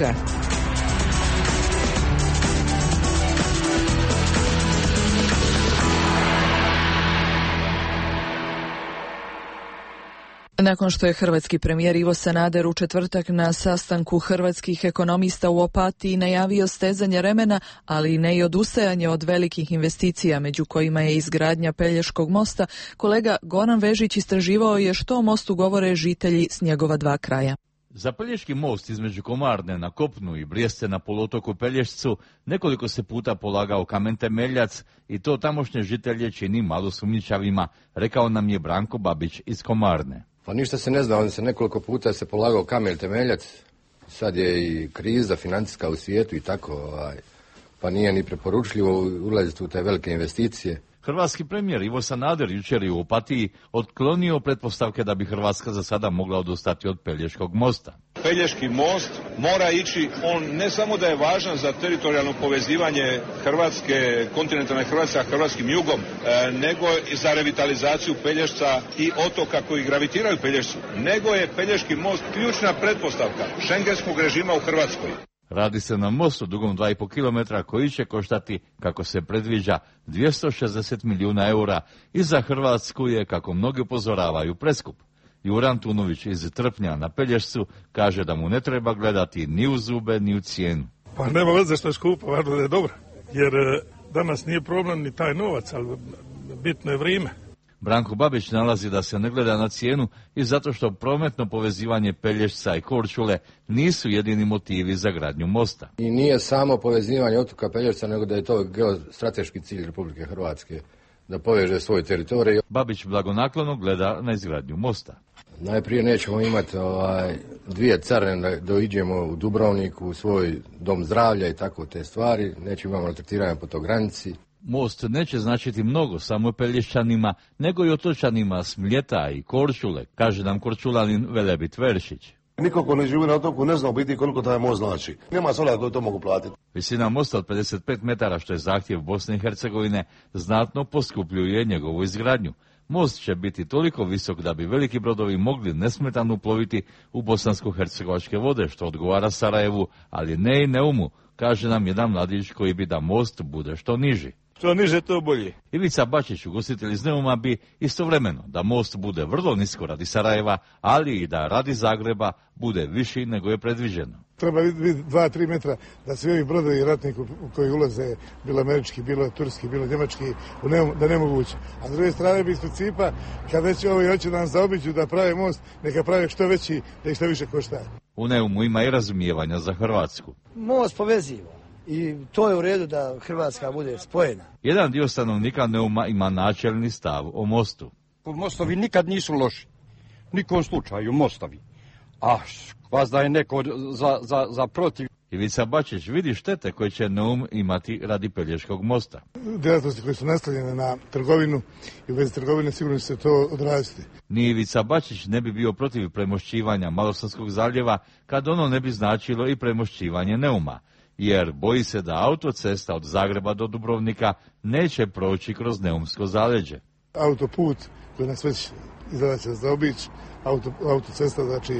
Nakon što je hrvatski premijer Ivo Sanader u četvrtak na sastanku hrvatskih ekonomista u Opatiji najavio stezanje remena, ali ne i odustajanje od velikih investicija, među kojima je izgradnja Pelješkog mosta, kolega Goran Vežić istraživao je što o mostu govore žitelji s njegova dva kraja. Za Pelješki most između Komarne na kopnu i Brijeste na poluotoku Pelješcu nekoliko se puta polagao kamen temeljac i to tamošnje žitelje čini malo sumnjičavima, rekao nam je Branko Babić iz Komarne. Pa ništa se ne zna, on se nekoliko puta se polagao kamen temeljac, sad je i kriza financijska u svijetu i tako, ovaj, pa nije ni preporučljivo ulaziti u te velike investicije. Hrvatski premijer Ivo Sanader jučer je u Opatiji otklonio pretpostavke da bi Hrvatska za sada mogla odustati od Pelješkog mosta. Pelješki most mora ići, on ne samo da je važan za teritorijalno povezivanje Hrvatske, kontinentalne Hrvatske sa hrvatskim jugom, e, nego i za revitalizaciju Pelješca i otoka koji gravitiraju Pelješcu, nego je Pelješki most ključna pretpostavka šengenskog režima u Hrvatskoj. Radi se na mostu dugom dva i pol kilometra koji će koštati, kako se predviđa, dvjesto šezdeset milijuna eura i za Hrvatsku je, kako mnogi upozoravaju, preskup. Jura Antunović iz Trpnja na Pelješcu kaže da mu ne treba gledati ni u zube ni u cijenu. Pa nema veze što je skupo, važno da je dobro, jer danas nije problem ni taj novac, ali bitno je vrijeme. Branko Babić nalazi da se ne gleda na cijenu i zato što prometno povezivanje Pelješca i Korčule nisu jedini motivi za gradnju mosta. I nije samo povezivanje otoka Pelješca, nego da je to geostrateški cilj Republike Hrvatske, da poveže svoj teritorij. Babić blagonaklono gleda na izgradnju mosta. Najprije nećemo imati ovaj, dvije carine da doiđemo u Dubrovniku, u svoj dom zdravlja i tako te stvari, nećemo imati maltretiranja po toj granici. Most neće značiti mnogo samo Pelješćanima, nego i otočanima s Mljeta i Korčule, kaže nam Korčulanin Velebit Veršić. Niko ko ne živi na otoku ne zna u biti koliko taj most znači. Nema sola koji to mogu platiti. Visina mosta od pedeset pet metara, što je zahtjev Bosne i Hercegovine, znatno poskupljuje njegovu izgradnju. Most će biti toliko visok da bi veliki brodovi mogli nesmetano ploviti u bosansko-hercegovačke vode, što odgovara Sarajevu, ali ne i Neumu, kaže nam jedan mladić koji bi da most bude što niži. Što niže, to bolje. Ivica Bačić, ugostitelj iz Neuma, bi istovremeno da most bude vrlo nisko radi Sarajeva, ali i da radi Zagreba bude viši nego je predviđeno. Treba biti dva do tri metra da svi ovi brodovi ratni koji ulaze, bilo američki, bilo turski, bilo njemački, da ne mogu ući. A s druge strane bi iz principa, kad već ovi hoće nam zaobiđu da prave most, neka prave što veći, da ih što više košta. U Neumu ima i razumijevanja za Hrvatsku. Most povezivo. I to je u redu da Hrvatska bude spojena. Jedan dio stanovnika Neuma ima načelni stav o mostu. Mostovi nikad nisu loši. Nikom slučaju mostovi. A vas da je neko za, za, za protiv. Ivica Bačić vidi štete koje će Neum imati radi Pelješkog mosta. Djelatnosti koje su nastavljene na trgovinu i u vezi trgovine sigurno će se to odraziti. Ni Ivica Bačić ne bi bio protiv premošćivanja Malostonskog zaljeva kad ono ne bi značilo i premošćivanje Neuma, jer boji se da autocesta od Zagreba do Dubrovnika neće proći kroz Neumsko zaleđe. Autoput koji nas već izgleda će zaobići, auto, autocesta znači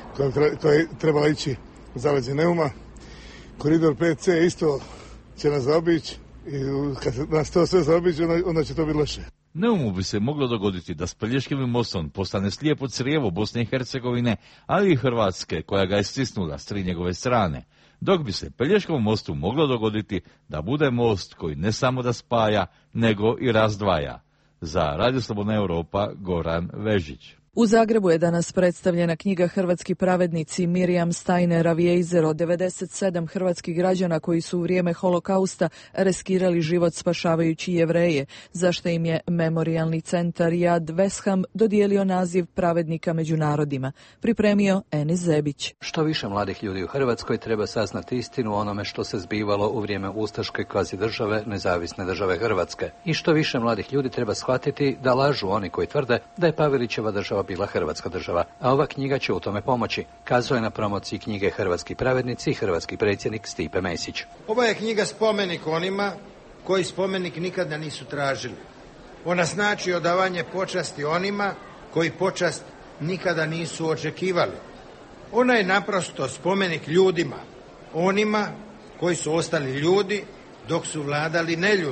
koja je trebala ići u zaleđe Neuma, koridor pet ce isto će nas zaobići i kad nas to sve zaobići onda, onda će to biti loše. Neumu bi se moglo dogoditi da s Pelješkim mostom postane slijepo crijevo Bosne i Hercegovine, ali i Hrvatske koja ga je stisnula s tri njegove strane. Dok bi se Pelješkom mostu moglo dogoditi da bude most koji ne samo da spaja, nego i razdvaja. Za Radio Slobodna Europa, Goran Vežić. U Zagrebu je danas predstavljena knjiga Hrvatski pravednici Mirjam Steiner-Ravijzer od devedeset sedam hrvatskih građana koji su u vrijeme holokausta riskirali život spašavajući Jevreje, zašto im je Memorijalni centar Yad Vesham dodijelio naziv pravednika među narodima. Pripremio Enis Zebić. Što više mladih ljudi u Hrvatskoj treba saznati istinu o onome što se zbivalo u vrijeme ustaške kvazi države, nezavisne države Hrvatske. I što više mladih ljudi treba shvatiti da lažu oni koji tvrde da je Pavelićeva država bila Hrvatska država, a ova knjiga će u tome pomoći, kazao je na promociji knjige Hrvatski pravednici i hrvatski predsjednik Stipe Mesić. Ova je knjiga spomenik onima koji spomenik nikada nisu tražili. Ona znači odavanje počasti onima koji počast nikada nisu očekivali. Ona je naprosto spomenik ljudima, onima koji su ostali ljudi dok su vladali neljudi.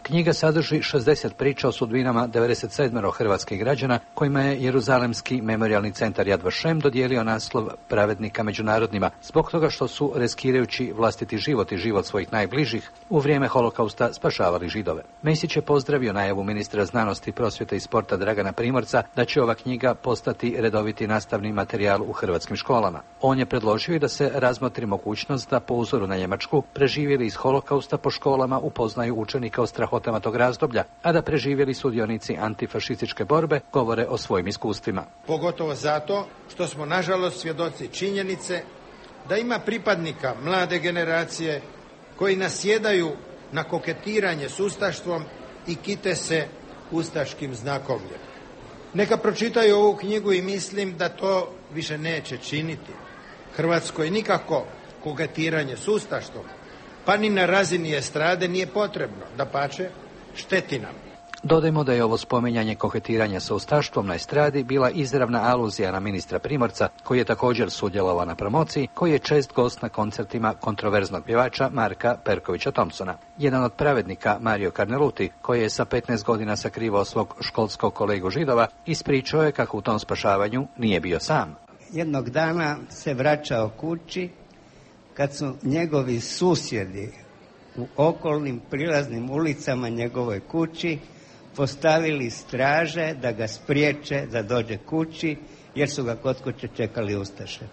Knjiga sadrži šezdeset priča o sudbinama devedeset sedam hrvatskih građana kojima je Jeruzalemski memorijalni centar Yad Vashem dodijelio naslov pravednika među narodnima zbog toga što su, riskirajući vlastiti život i život svojih najbližih, u vrijeme holokausta spašavali Židove. Mesić je pozdravio najavu ministra znanosti, prosvjete i sporta Dragana Primorca da će ova knjiga postati redoviti nastavni materijal u hrvatskim školama. On je predložio i da se razmotri mogućnost da po uzoru na Njemačku preživjeli iz holokausta po školama upoznaju učenika o strahotama tog razdoblja, a da preživjeli sudionici antifašističke borbe govore o svojim iskustvima. Pogotovo zato što smo nažalost svjedoci činjenice da ima pripadnika mlade generacije koji nasjedaju na koketiranje s ustaštvom i kite se ustaškim znakovljem. Neka pročitaju ovu knjigu i mislim da to više neće činiti. Hrvatskoj nikako koketiranje s ustaštvom, pa ni na razini estrade nije potrebno, dapače, šteti nam. Dodajmo da je ovo spominjanje koketiranja sa ustaštvom na estradi bila izravna aluzija na ministra Primorca, koji je također sudjelovao na promociji, koji je čest gost na koncertima kontroverznog pjevača Marka Perkovića Thompsona. Jedan od pravednika, Mario Carneluti, koji je sa petnaest godina sakrivao svog školskog kolegu Židova, ispričao je kako u tom spašavanju nije bio sam. Jednog dana se vraćao kući kad su njegovi susjedi u okolnim prilaznim ulicama njegovoj kući postavili straže da ga spriječe da dođe kući jer su ga kod kuće čekali ustaše.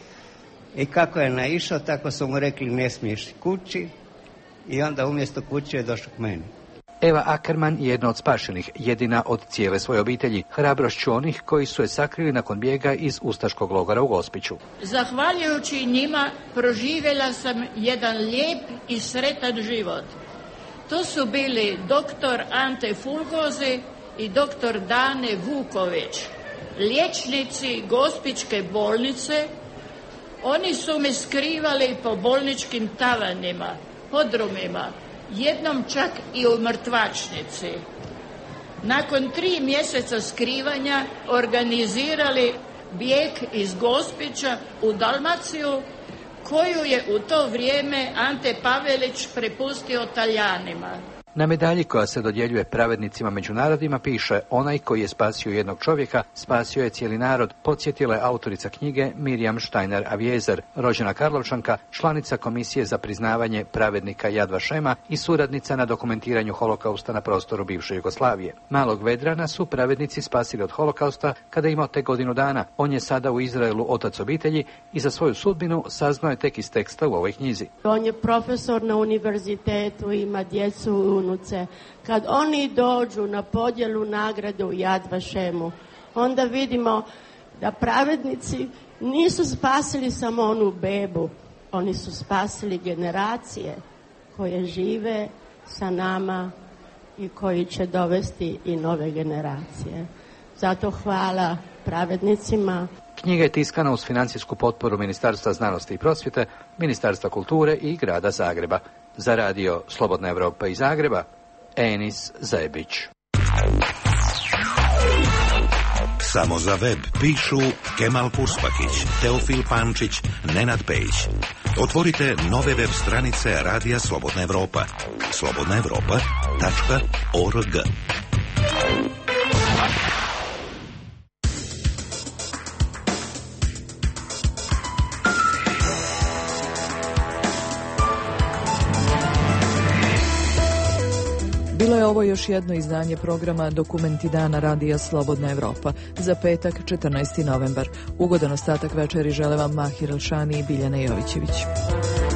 I kako je naišao, tako su mu rekli ne smiješ kući i onda umjesto kuće je došao k meni. Eva Ackerman je jedna od spašenih, jedina od cijele svoje obitelji, hrabrošću onih koji su je sakrili nakon bijega iz ustaškog logora u Gospiću. Zahvaljujući njima proživjela sam jedan lijep i sretan život. To su bili doktor Ante Fulgozi i doktor Dane Vuković, liječnici Gospićke bolnice. Oni su me skrivali po bolničkim tavanima, podrumima, jednom čak i u mrtvačnici. Nakon tri mjeseca skrivanja organizirali bijeg iz Gospića u Dalmaciju, koju je u to vrijeme Ante Pavelić prepustio Talijanima. Na medalji koja se dodjeljuje pravednicima među narodima piše onaj koji je spasio jednog čovjeka, spasio je cijeli narod, podsjetila je autorica knjige Mirjam Štajner-Avjezer, rođena Karlovčanka, članica Komisije za priznavanje pravednika Yad Vashema i suradnica na dokumentiranju holokausta na prostoru bivše Jugoslavije. Malog Vedrana su pravednici spasili od holokausta kada je imao tek godinu dana. On je sada u Izraelu otac obitelji i za svoju sudbinu saznao je tek iz teksta u ovoj knjizi. On je profesor na univerzitetu, ima djecu u unuce. Kad oni dođu na podjelu nagrade u Yad Vashemu, onda vidimo da pravednici nisu spasili samo onu bebu, oni su spasili generacije koje žive sa nama i koji će dovesti i nove generacije. Zato hvala pravednicima. Knjiga je tiskana uz financijsku potporu Ministarstva znanosti i prosvjete, Ministarstva kulture i Grada Zagreba. Za radio Slobodna Evropa iz Zagreba, Enis Zebić. Samo za web pišu Kemal Kurspakić, Teofil Pančić, Nenad Pejić. Otvorite nove web stranice Radija Slobodna Evropa. slobodna evropa tačka org. Bilo je ovo još jedno izdanje programa Dokumenti dana Radija Slobodna Evropa za petak četrnaesti novembar. Ugodan ostatak večeri žele vam Mahir Elšani i Biljana Jovićević.